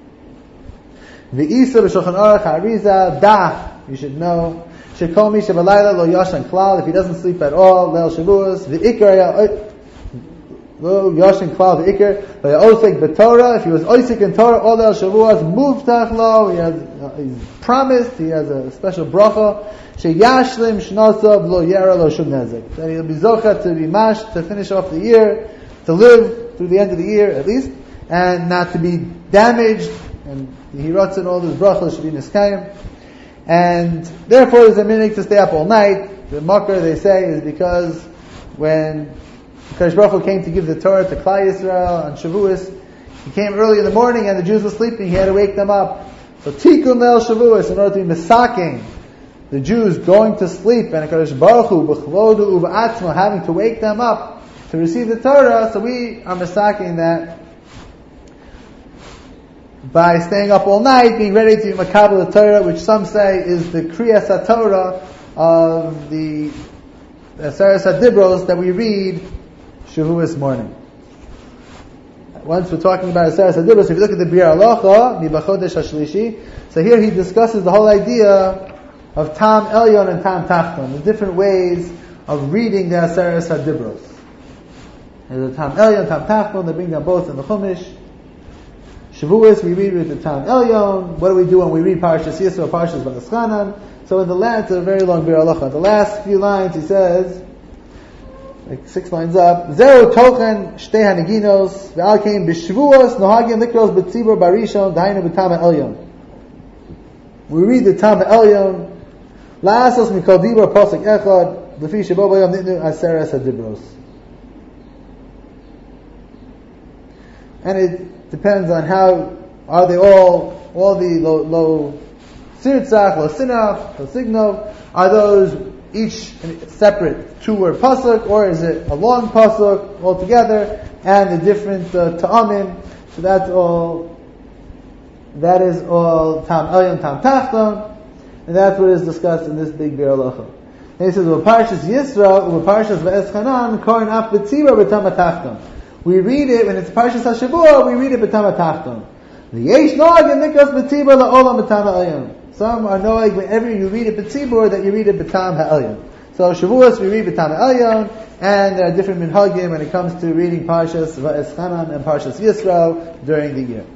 V'Isa b'Shulchan Aruch ha'Arizah da, you should know, Shekol mi shebalayla lo yashan klal, if he doesn't sleep at all, Leil Shavuos, v'Ikar lo yashin klal v'ikr v'yosek b'Torah. If he was osek in Torah, all Leil Shavuos muftach lo. He's promised. He has a special bracha. Sheyashlim shnasav lo yera lo shum nezek. That he'll be zocha to be mash, to finish off the year, to live through the end of the year at least, and not to be damaged. And he writes in all his brachos should be niskayim. And therefore, there's a minhag to stay up all night. The makar, they say, is because when Kadosh Baruch Hu came to give the Torah to Klal Yisrael on Shavuos, he came early in the morning and the Jews were sleeping. He had to wake them up. So Tikkun Leil Shavuos, in order to be misaking the Jews going to sleep, and Kadosh Baruch Hu b'chlodu u'v'atzmo having to wake them up to receive the Torah. So we are misaking that by staying up all night, being ready to be makabel the Torah, which some say is the Kriyas HaTorah of the Aseres HaDibros that we read Shavuos morning. Once we're talking about Aseres HaDibros, if you look at the Biur Halacha, Mibachodesh HaShlishi, so here he discusses the whole idea of Tam Elyon and Tam Tachton, the different ways of reading the Aseres HaDibros. There's a Tam Elyon, Tam Tachton, they bring them both in the Chumash. Shavuos, we read with the Tam Elyon. What do we do when we read Parshas Yisro, Parshas Va'eschanan? So in the last, a very long Biur Halacha. The last few lines, he says, like 6 lines up, Zero tochen shtei haneginos ve'al kein b'shvuos nohagim likros b'tzibur barishon dainu b'tam ha'elyon. We read the Tam Elyon, la'asos mikol dibur posek echad l'fi shebo b'yom nitnu aseres hadibros. and it depends on how are they all the lo sirtzach, lo sinach, lo signov, are those each separate two-word pasuk, or is it a long pasuk altogether, and the different ta'amim? So that is all tam elyon, tam tachton, and that's what is discussed in this big bir halacha. And he says, "Parshas Yisro, Parshas V'eschanan, Korin af b'tzibur b'tam tachton." We read it when it's Parshas Hashavua. We read it b'tam tachton. The yesh noag and nikas b'tzibur la'olam b'tam elyon. Some are noag whenever you read it b'tzibur that you read it b'tam ha'elyon. So Shavuos we read b'tam ha'elyon, and there are different minhagim when it comes to reading Parshas V'eschanan and Parshas Yisro during the year.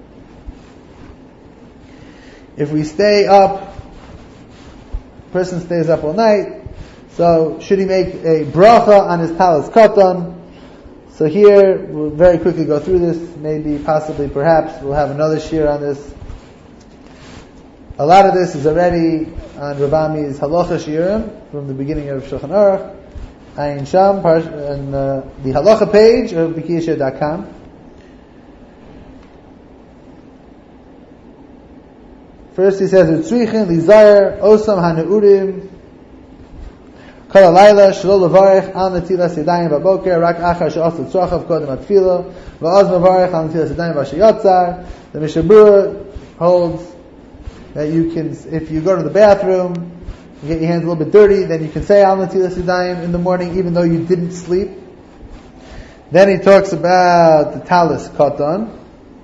If we stay up, person stays up all night, so should he make a bracha on his talis katan? So here, we'll very quickly go through this, maybe, possibly, perhaps, we'll have another shir on this. A lot of this is already on Rav Ami's halacha shirim, from the beginning of Shulchan Aruch, Ayin Sham, and the halacha page of bikiyashir.com. First he says, "Utzrichin lizayer osam haneurim kol halayla shelo levarich al netilas yadayim baboker rak achar she'asa tzrachav kodem atfila va'az mevarich al netilas yadayim v'sheyotzar." The Mishnah Berurah holds that you can, if you go to the bathroom, you get your hands a little bit dirty, then you can say al netilas yadayim in the morning, even though you didn't sleep. Then he talks about the talis katan.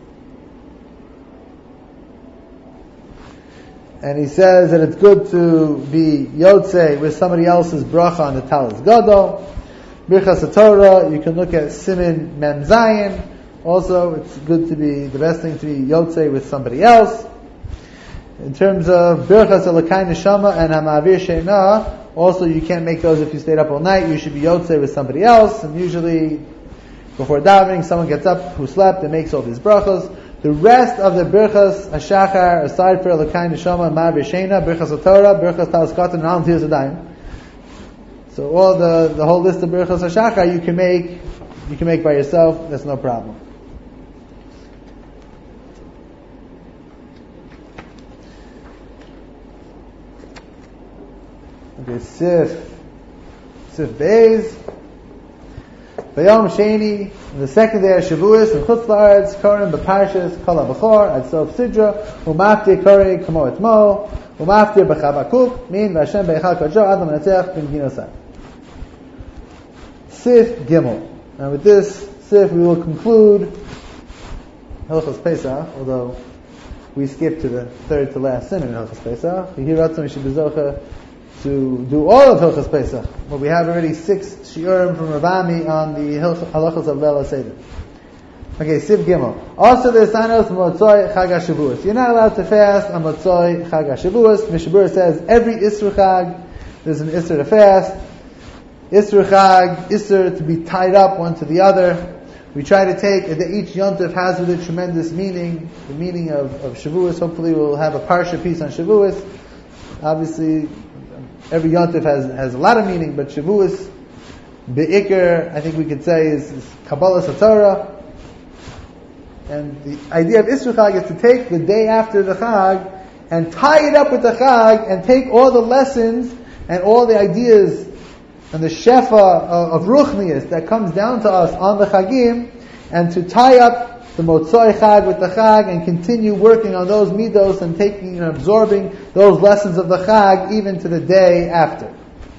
And he says that it's good to be yotze with somebody else's bracha on the talis gadol. Birchas Torah, you can look at Simin Mem Zayin. Also, it's good to be, the best thing to be yotze with somebody else. In terms of Birchas Elokai Neshama and Hamavir Sheina, also you can't make those if you stayed up all night. You should be yotze with somebody else. And usually, before davening, someone gets up who slept and makes all these brachas. The rest of the Birchas Hashachar, aside for Elokai Neshama, Mar B'Sheina, Birchas Torah, Birchas Talis Katan, and Al Netilas Yadayim. So all the whole list of Birchas Hashachar you can make by yourself. That's no problem. Okay, Sif Beis. Vayom Sheni, the second day of Shavuos, in Chutz La'aretz, Korim b'Parshas Kol HaBechor, at Sof Sidra, Umaftir Kori Kamo Etmo, Umaftir b'Chavakuk, Min v'Hashem b'Echal Kadsho, Adam Netzech bin Ginosai. Sif Gimel. Now with this Sif we will conclude Hilchos Pesach, although we skip to the third to last sin in Hilchos Pesach. We hear we should be zocha to do all of Hilchos Pesach. But we have already 6 shiurim from Rav Ami on the halachos of Leil HaSeder. Okay, Siv Gimel. Also the Sanos Motzoi Chag HaShavuos. You're not allowed to fast on Motzoi Chag HaShavuos. Mishnah Berurah says every Isser Chag, there's an Isser to fast. Isser Chag, Isser to be tied up one to the other. We try to take, each Yontif has with it tremendous meaning. The meaning of Shavuos. Hopefully we'll have a Parsha piece on Shavuos. Obviously, every Yontif has a lot of meaning, but Shavuos, Be'ikr, I think we could say, is Kabbalah Satorah. And the idea of Isser Chag is to take the day after the Chag and tie it up with the Chag and take all the lessons and all the ideas and the shefa of Ruchnius that comes down to us on the Chagim, and to tie up the Motzoi Chag with the Chag and continue working on those midos and taking and absorbing those lessons of the Chag even to the day after.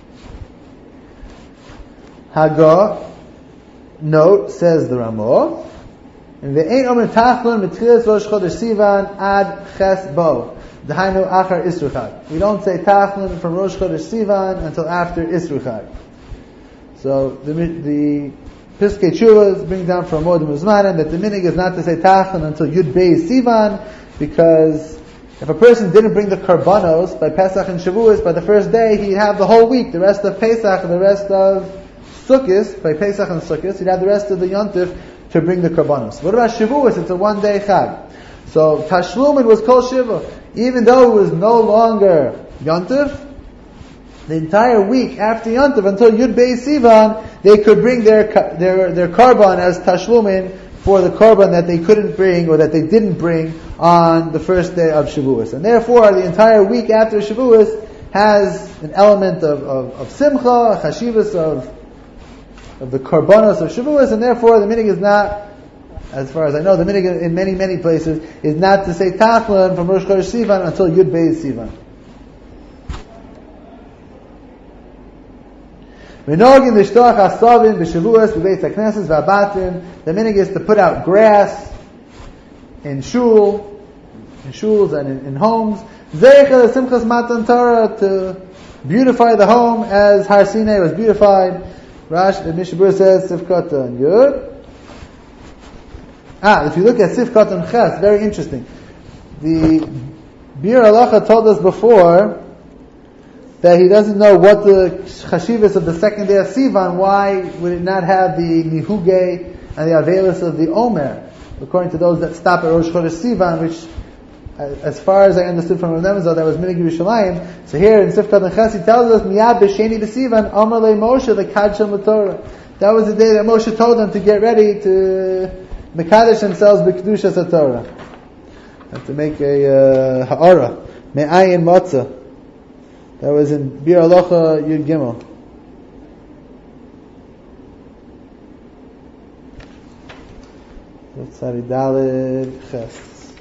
Haggah, note, says the Ramah, and ve'ein omer tachlon mitchilas Rosh Chodesh Sivan ad ches bo, d'hainu achar Isser Chag. We don't say tachlon from Rosh Chodesh Sivan until after Isser Chag. So the Piskei Teshuvos bring down from Moed Muzmanim that the minig is not to say tachlon until Yud Beis Sivan, because if a person didn't bring the karbanos by Pesach and Shavuos, by the first day he'd have the whole week, the rest of Pesach and the rest of Sukkot, by Pesach and Sukkot, he'd have the rest of the Yontif to bring the karbanos. What about Shavuos? It's a one-day Chag. So Tashlumin was Kol Shiva. Even though it was no longer Yontif, the entire week after Yontif until Yud Beis Sivan, they could bring their karban as Tashlumin for the korban that they couldn't bring or that they didn't bring on the first day of Shavuos. And therefore, the entire week after Shavuos has an element of simcha, chashivas of the korbanos of Shavuos, and therefore the minig is not, as far as I know, the minig in many places is not to say tachlan from Rosh Chodesh Sivan until Yud Beis Sivan. The minig is to put out grass in shuls and in homes. Zeicha Simchas Matan Torah, to beautify the home as Har Sinai was beautified. Mishabur says Sifkat and Yud. If you look at Sifkat and Ches, very interesting. The Bir Halacha told us before that he doesn't know what the chashivas of the second day of Sivan. Why would it not have the nihuge and the avelis of the Omer, according to those that stop at Rosh Chodesh Sivan, which, as far as I understood from Rav Nebenzahl, that was Minig Yerushalayim. So here in Sifkat and Ches, he tells us Miyad b'sheni b'Sivan Amar le Moshe lekadsham l'Torah. That was the day that Moshe told them to get ready to mekadesh themselves b'kedushas haTorah, and to make a ha'ara me'ayin matzah. That was in Bir Halacha Yud Gimel. Tzadi Daled Ches.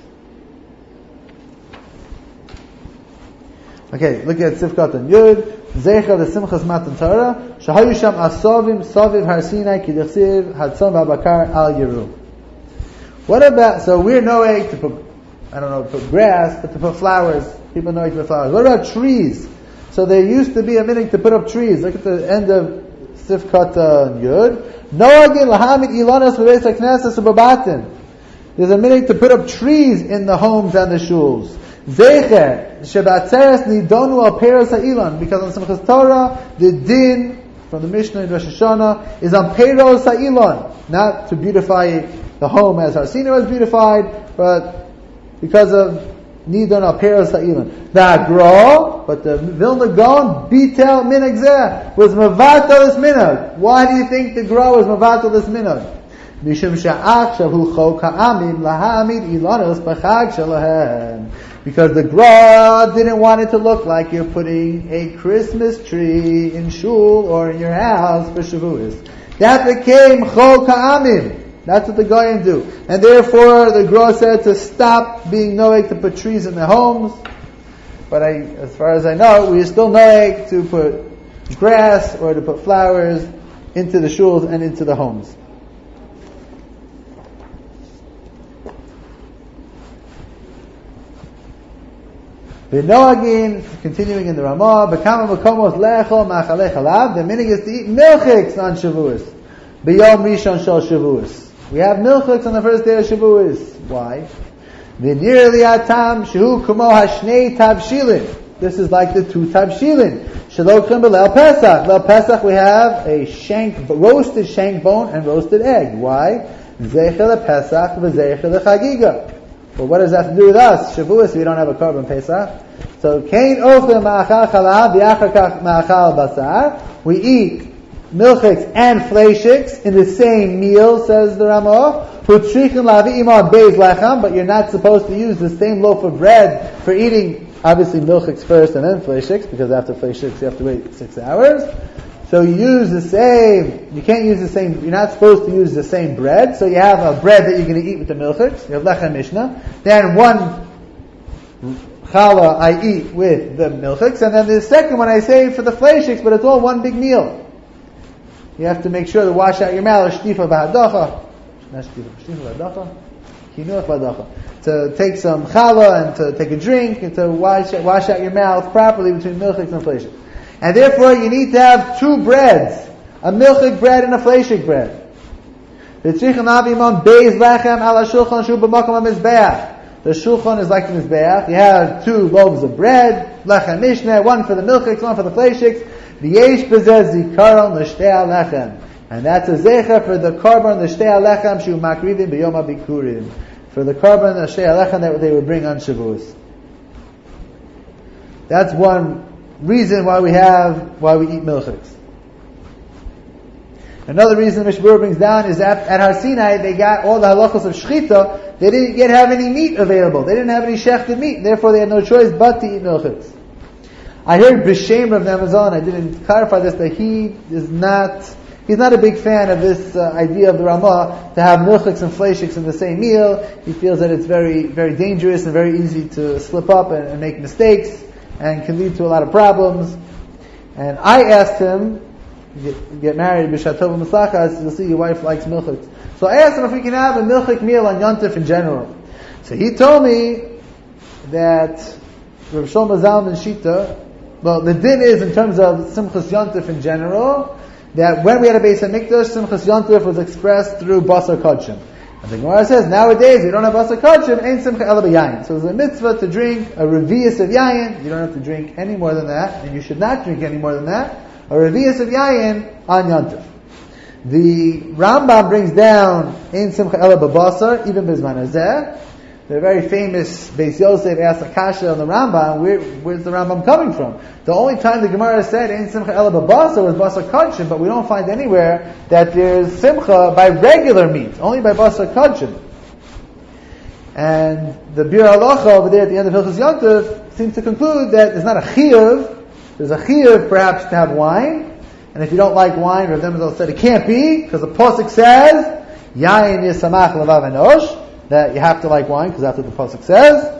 Okay, look at Sifkat and Yud. Zeicha the Simchas Matan Torah. Shahayu sham asavim saviv Har Sinai ki dechsiv hadson v'abakar al Yeru. What about, so we're knowing to put, to put grass, but to put flowers. People know to put flowers. What about trees? So there used to be a minig to put up trees. Look at the end of Sifkat and Yud. Noagin lahamid ilanos v'beis haknesses u'babatim. There's a minig to put up trees in the homes and the shuls. Zecher shebatzeres nidonu al peros ha'ilan, because on Simchas Torah the din from the Mishnah in Rosh Hashanah is on peros ha'ilan, not to beautify the home as Har Sinai was beautified, but because of nidon al peros ha'ilan. The Agra, but the Vilna Gaon bitel minhag zeh, was mavatal this minhag. Why do you think the Gra was mavatal this minhag? Mishum sha'ach shavu chok ha'amim lahamid ilanos b'chag shalahem. Because the Gra didn't want it to look like you're putting a Christmas tree in shul or in your house for Shavuos. That became chok ha'amim. That's what the Goyim do. And therefore the Gra said to stop being noeg to put trees in their homes. But as far as I know, we are still noeg to put grass or to put flowers into the shuls and into the homes. V'noagin, continuing in the Ramah, B'kama Makomos Lechol Ma'achalei Chalav, the minig is to eat milchiks on Shavuos. B'yom Rishon Shel Shavuos. We have milchiks on the first day of Shavuos. Why? V'nir li'atam shehu kumo hashnei tavshilin. This is like the two tavshilin. Shalokrim b'leil Pesach. Leil Pesach we have a roasted shank bone and roasted egg. Why? Zeicher lePesach v'zeicher leChagiga. Well, what does that have to do with us? Shavuos, we don't have a korban Pesach. So, Kain ochel ma'achal chalav v'achar kach ma'achal basar. We eat milchiks and fleishiks in the same meal, says the Ramah. Hutzrichen lavi imad beis lechem, but you're not supposed to use the same loaf of bread for eating, obviously, milchiks first and then fleishiks, because after fleishiks you have to wait 6 hours. So you use the same, you can't use the same, you're not supposed to use the same bread, so you have a bread that you're going to eat with the milchiks, you have lechem mishnah, then one challah I eat with the milchiks, and then the second one I save for the fleishiks, but it's all one big meal. You have to make sure to wash out your mouth, shtifa b'hadacha, not shtifa b'hadacha, kinuach b'hadacha, to take some challah and to take a drink and to wash out your mouth properly between milchiks and fleishiks. And therefore you need to have two breads, a milchik bread and a fleishik bread. The shulchan is like the mizbeach. You have two loaves of bread, lechem mishneh, one for the milchiks, one for the fleishiks. And that's a zecher for the korban, the shtei alechem shu makrivim b'yom habikurim. For the korban, the shtei alechem that they would bring on Shavuos. That's one reason why we eat milchiks. Another reason the Mishnah brings down is that at Har Sinai they got all the halachos of shchita. They didn't yet have any meat available. They didn't have any shechted meat. Therefore, they had no choice but to eat milchiks. I heard B'Shem Rav Namazon, I didn't clarify this, that he's not a big fan of this idea of the Ramah to have milchiks and fleishiks in the same meal. He feels that it's very, very dangerous and very easy to slip up and make mistakes and can lead to a lot of problems. And I asked him, get married, b'shatov u'masachas, you'll see your wife likes milchiks. So I asked him if we can have a milchik meal on Yontif in general. So he told me that Rav Shlomo Zalman Shita, well, the din is in terms of Simchas Yontif in general, that when we had a Beis HaMikdash, Simchas Yontif was expressed through Basar Kodshim. And the Gemara says, nowadays we don't have Basar Kodshim, ain't Simcha Ela B'Yayin. So there's a mitzvah to drink a revius of Yayin. You don't have to drink any more than that, and you should not drink any more than that. A revius of Yayin on Yontif. The Rambam brings down Ein Simcha Ela B'Basar, even B'Zman Hazeh. The very famous Beis Yosef asked Akasha on the Rambam, where's the Rambam coming from? The only time the Gemara said Ein Simcha Ela B'Basar was Basar Kodshim, but we don't find anywhere that there's Simcha by regular meat, only by Basar Kodshim. And the Bir Halacha over there at the end of Hilchos Yontif seems to conclude that there's not a chiyuv. There's a chiyuv perhaps to have wine. And if you don't like wine, Rav Demazal said it can't be, because the Pasuk says, Yayin Yisamach Lavav Enosh, that you have to like wine, because that's what the Pasuk says.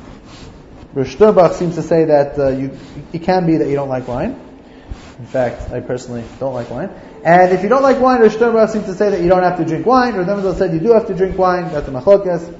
Rosh Sternbach seems to say that it can be that you don't like wine. In fact, I personally don't like wine. And if you don't like wine, Rosh Sternbach seems to say that you don't have to drink wine. Rav Demazal said you do have to drink wine. That's a machlokes.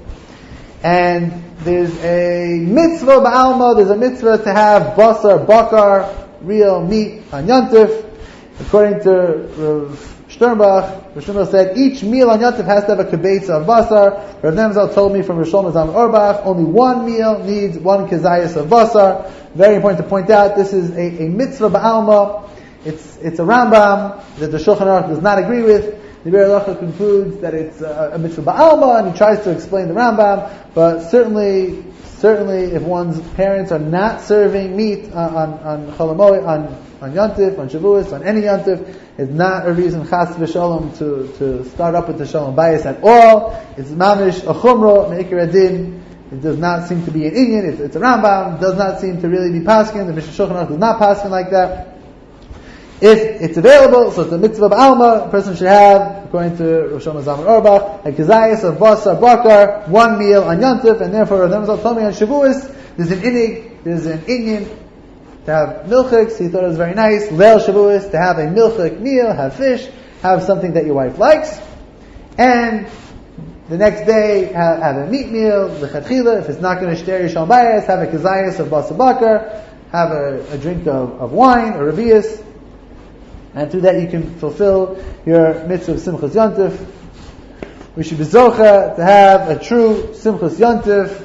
And there's a mitzvah ba'alma, there's a mitzvah to have basar, bakar, real meat on Yontif. According to Rav Sternbach, Rav Sternbach said each meal on Yontif has to have a kibetza of basar. Rav Nemzal told me from Rosh Zalman Auerbach, only one meal needs one kezayis of basar. Very important to point out, this is a mitzvah ba'alma. It's a Rambam that the Shulchan Aruch does not agree with. The Bir Halacha concludes that it's a mitzvah ba'alma, and he tries to explain the Rambam, but certainly if one's parents are not serving meat on Chol Hamoed, on Yontif, on Shavuos, on any Yontif, it's not a reason chas v'shalom to start up with the shalom bayis at all. It's mamish a chumro meikar adin. It does not seem to be an inyan. It's a Rambam. It does not seem to really be paskin. The Mishnah Shulchan Aruch does not paskin like that. If it's available, so it's a mitzvah ba'alma, a person should have, according to Rosh Zalman Auerbach, a kezayis of basar bakar, one meal on Yontif, and therefore Rav Demazal told me on Shavuos, there's an inyan to have milchiks. He thought it was very nice, Leil Shavuos, to have a milchik meal, have fish, have something that your wife likes, and the next day have a meat meal, l'chatchila, if it's not going to shter your shalom bayis, have a kezayis of basar bakar, have a drink of wine, or revius, and through that you can fulfill your mitzvah of Simchas Yontif. We should be zocha to have a true Simchas Yontif.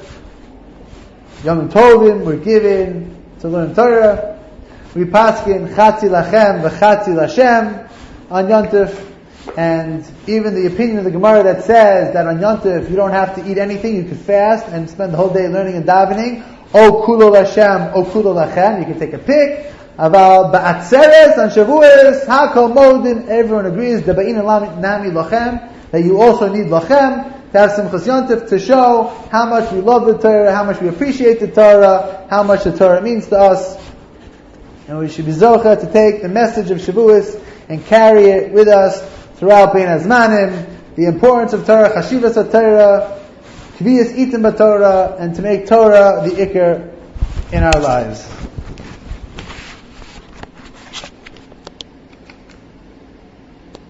Yom Tovim, we're given to learn Torah. We paskin Chatzi Lachem v'Chatzi Lashem on Yontif. And even the opinion of the Gemara that says that on Yontif you don't have to eat anything, you can fast and spend the whole day learning and davening. O Kulo Lashem, O Kulo Lachem, you can take a pick. Aval ba'atzeres on Shavuos, hakol modin, everyone agrees, deba'in nami lochem, that you also need lochem, to have Simchas Yontif, to show how much we love the Torah, how much we appreciate the Torah, how much the Torah means to us. And we should be zocha to take the message of Shavuos and carry it with us throughout Bein Hazmanim, the importance of Torah, chashivas HaTorah, kviyas itim b'Torah, and to make Torah the ikar in our lives.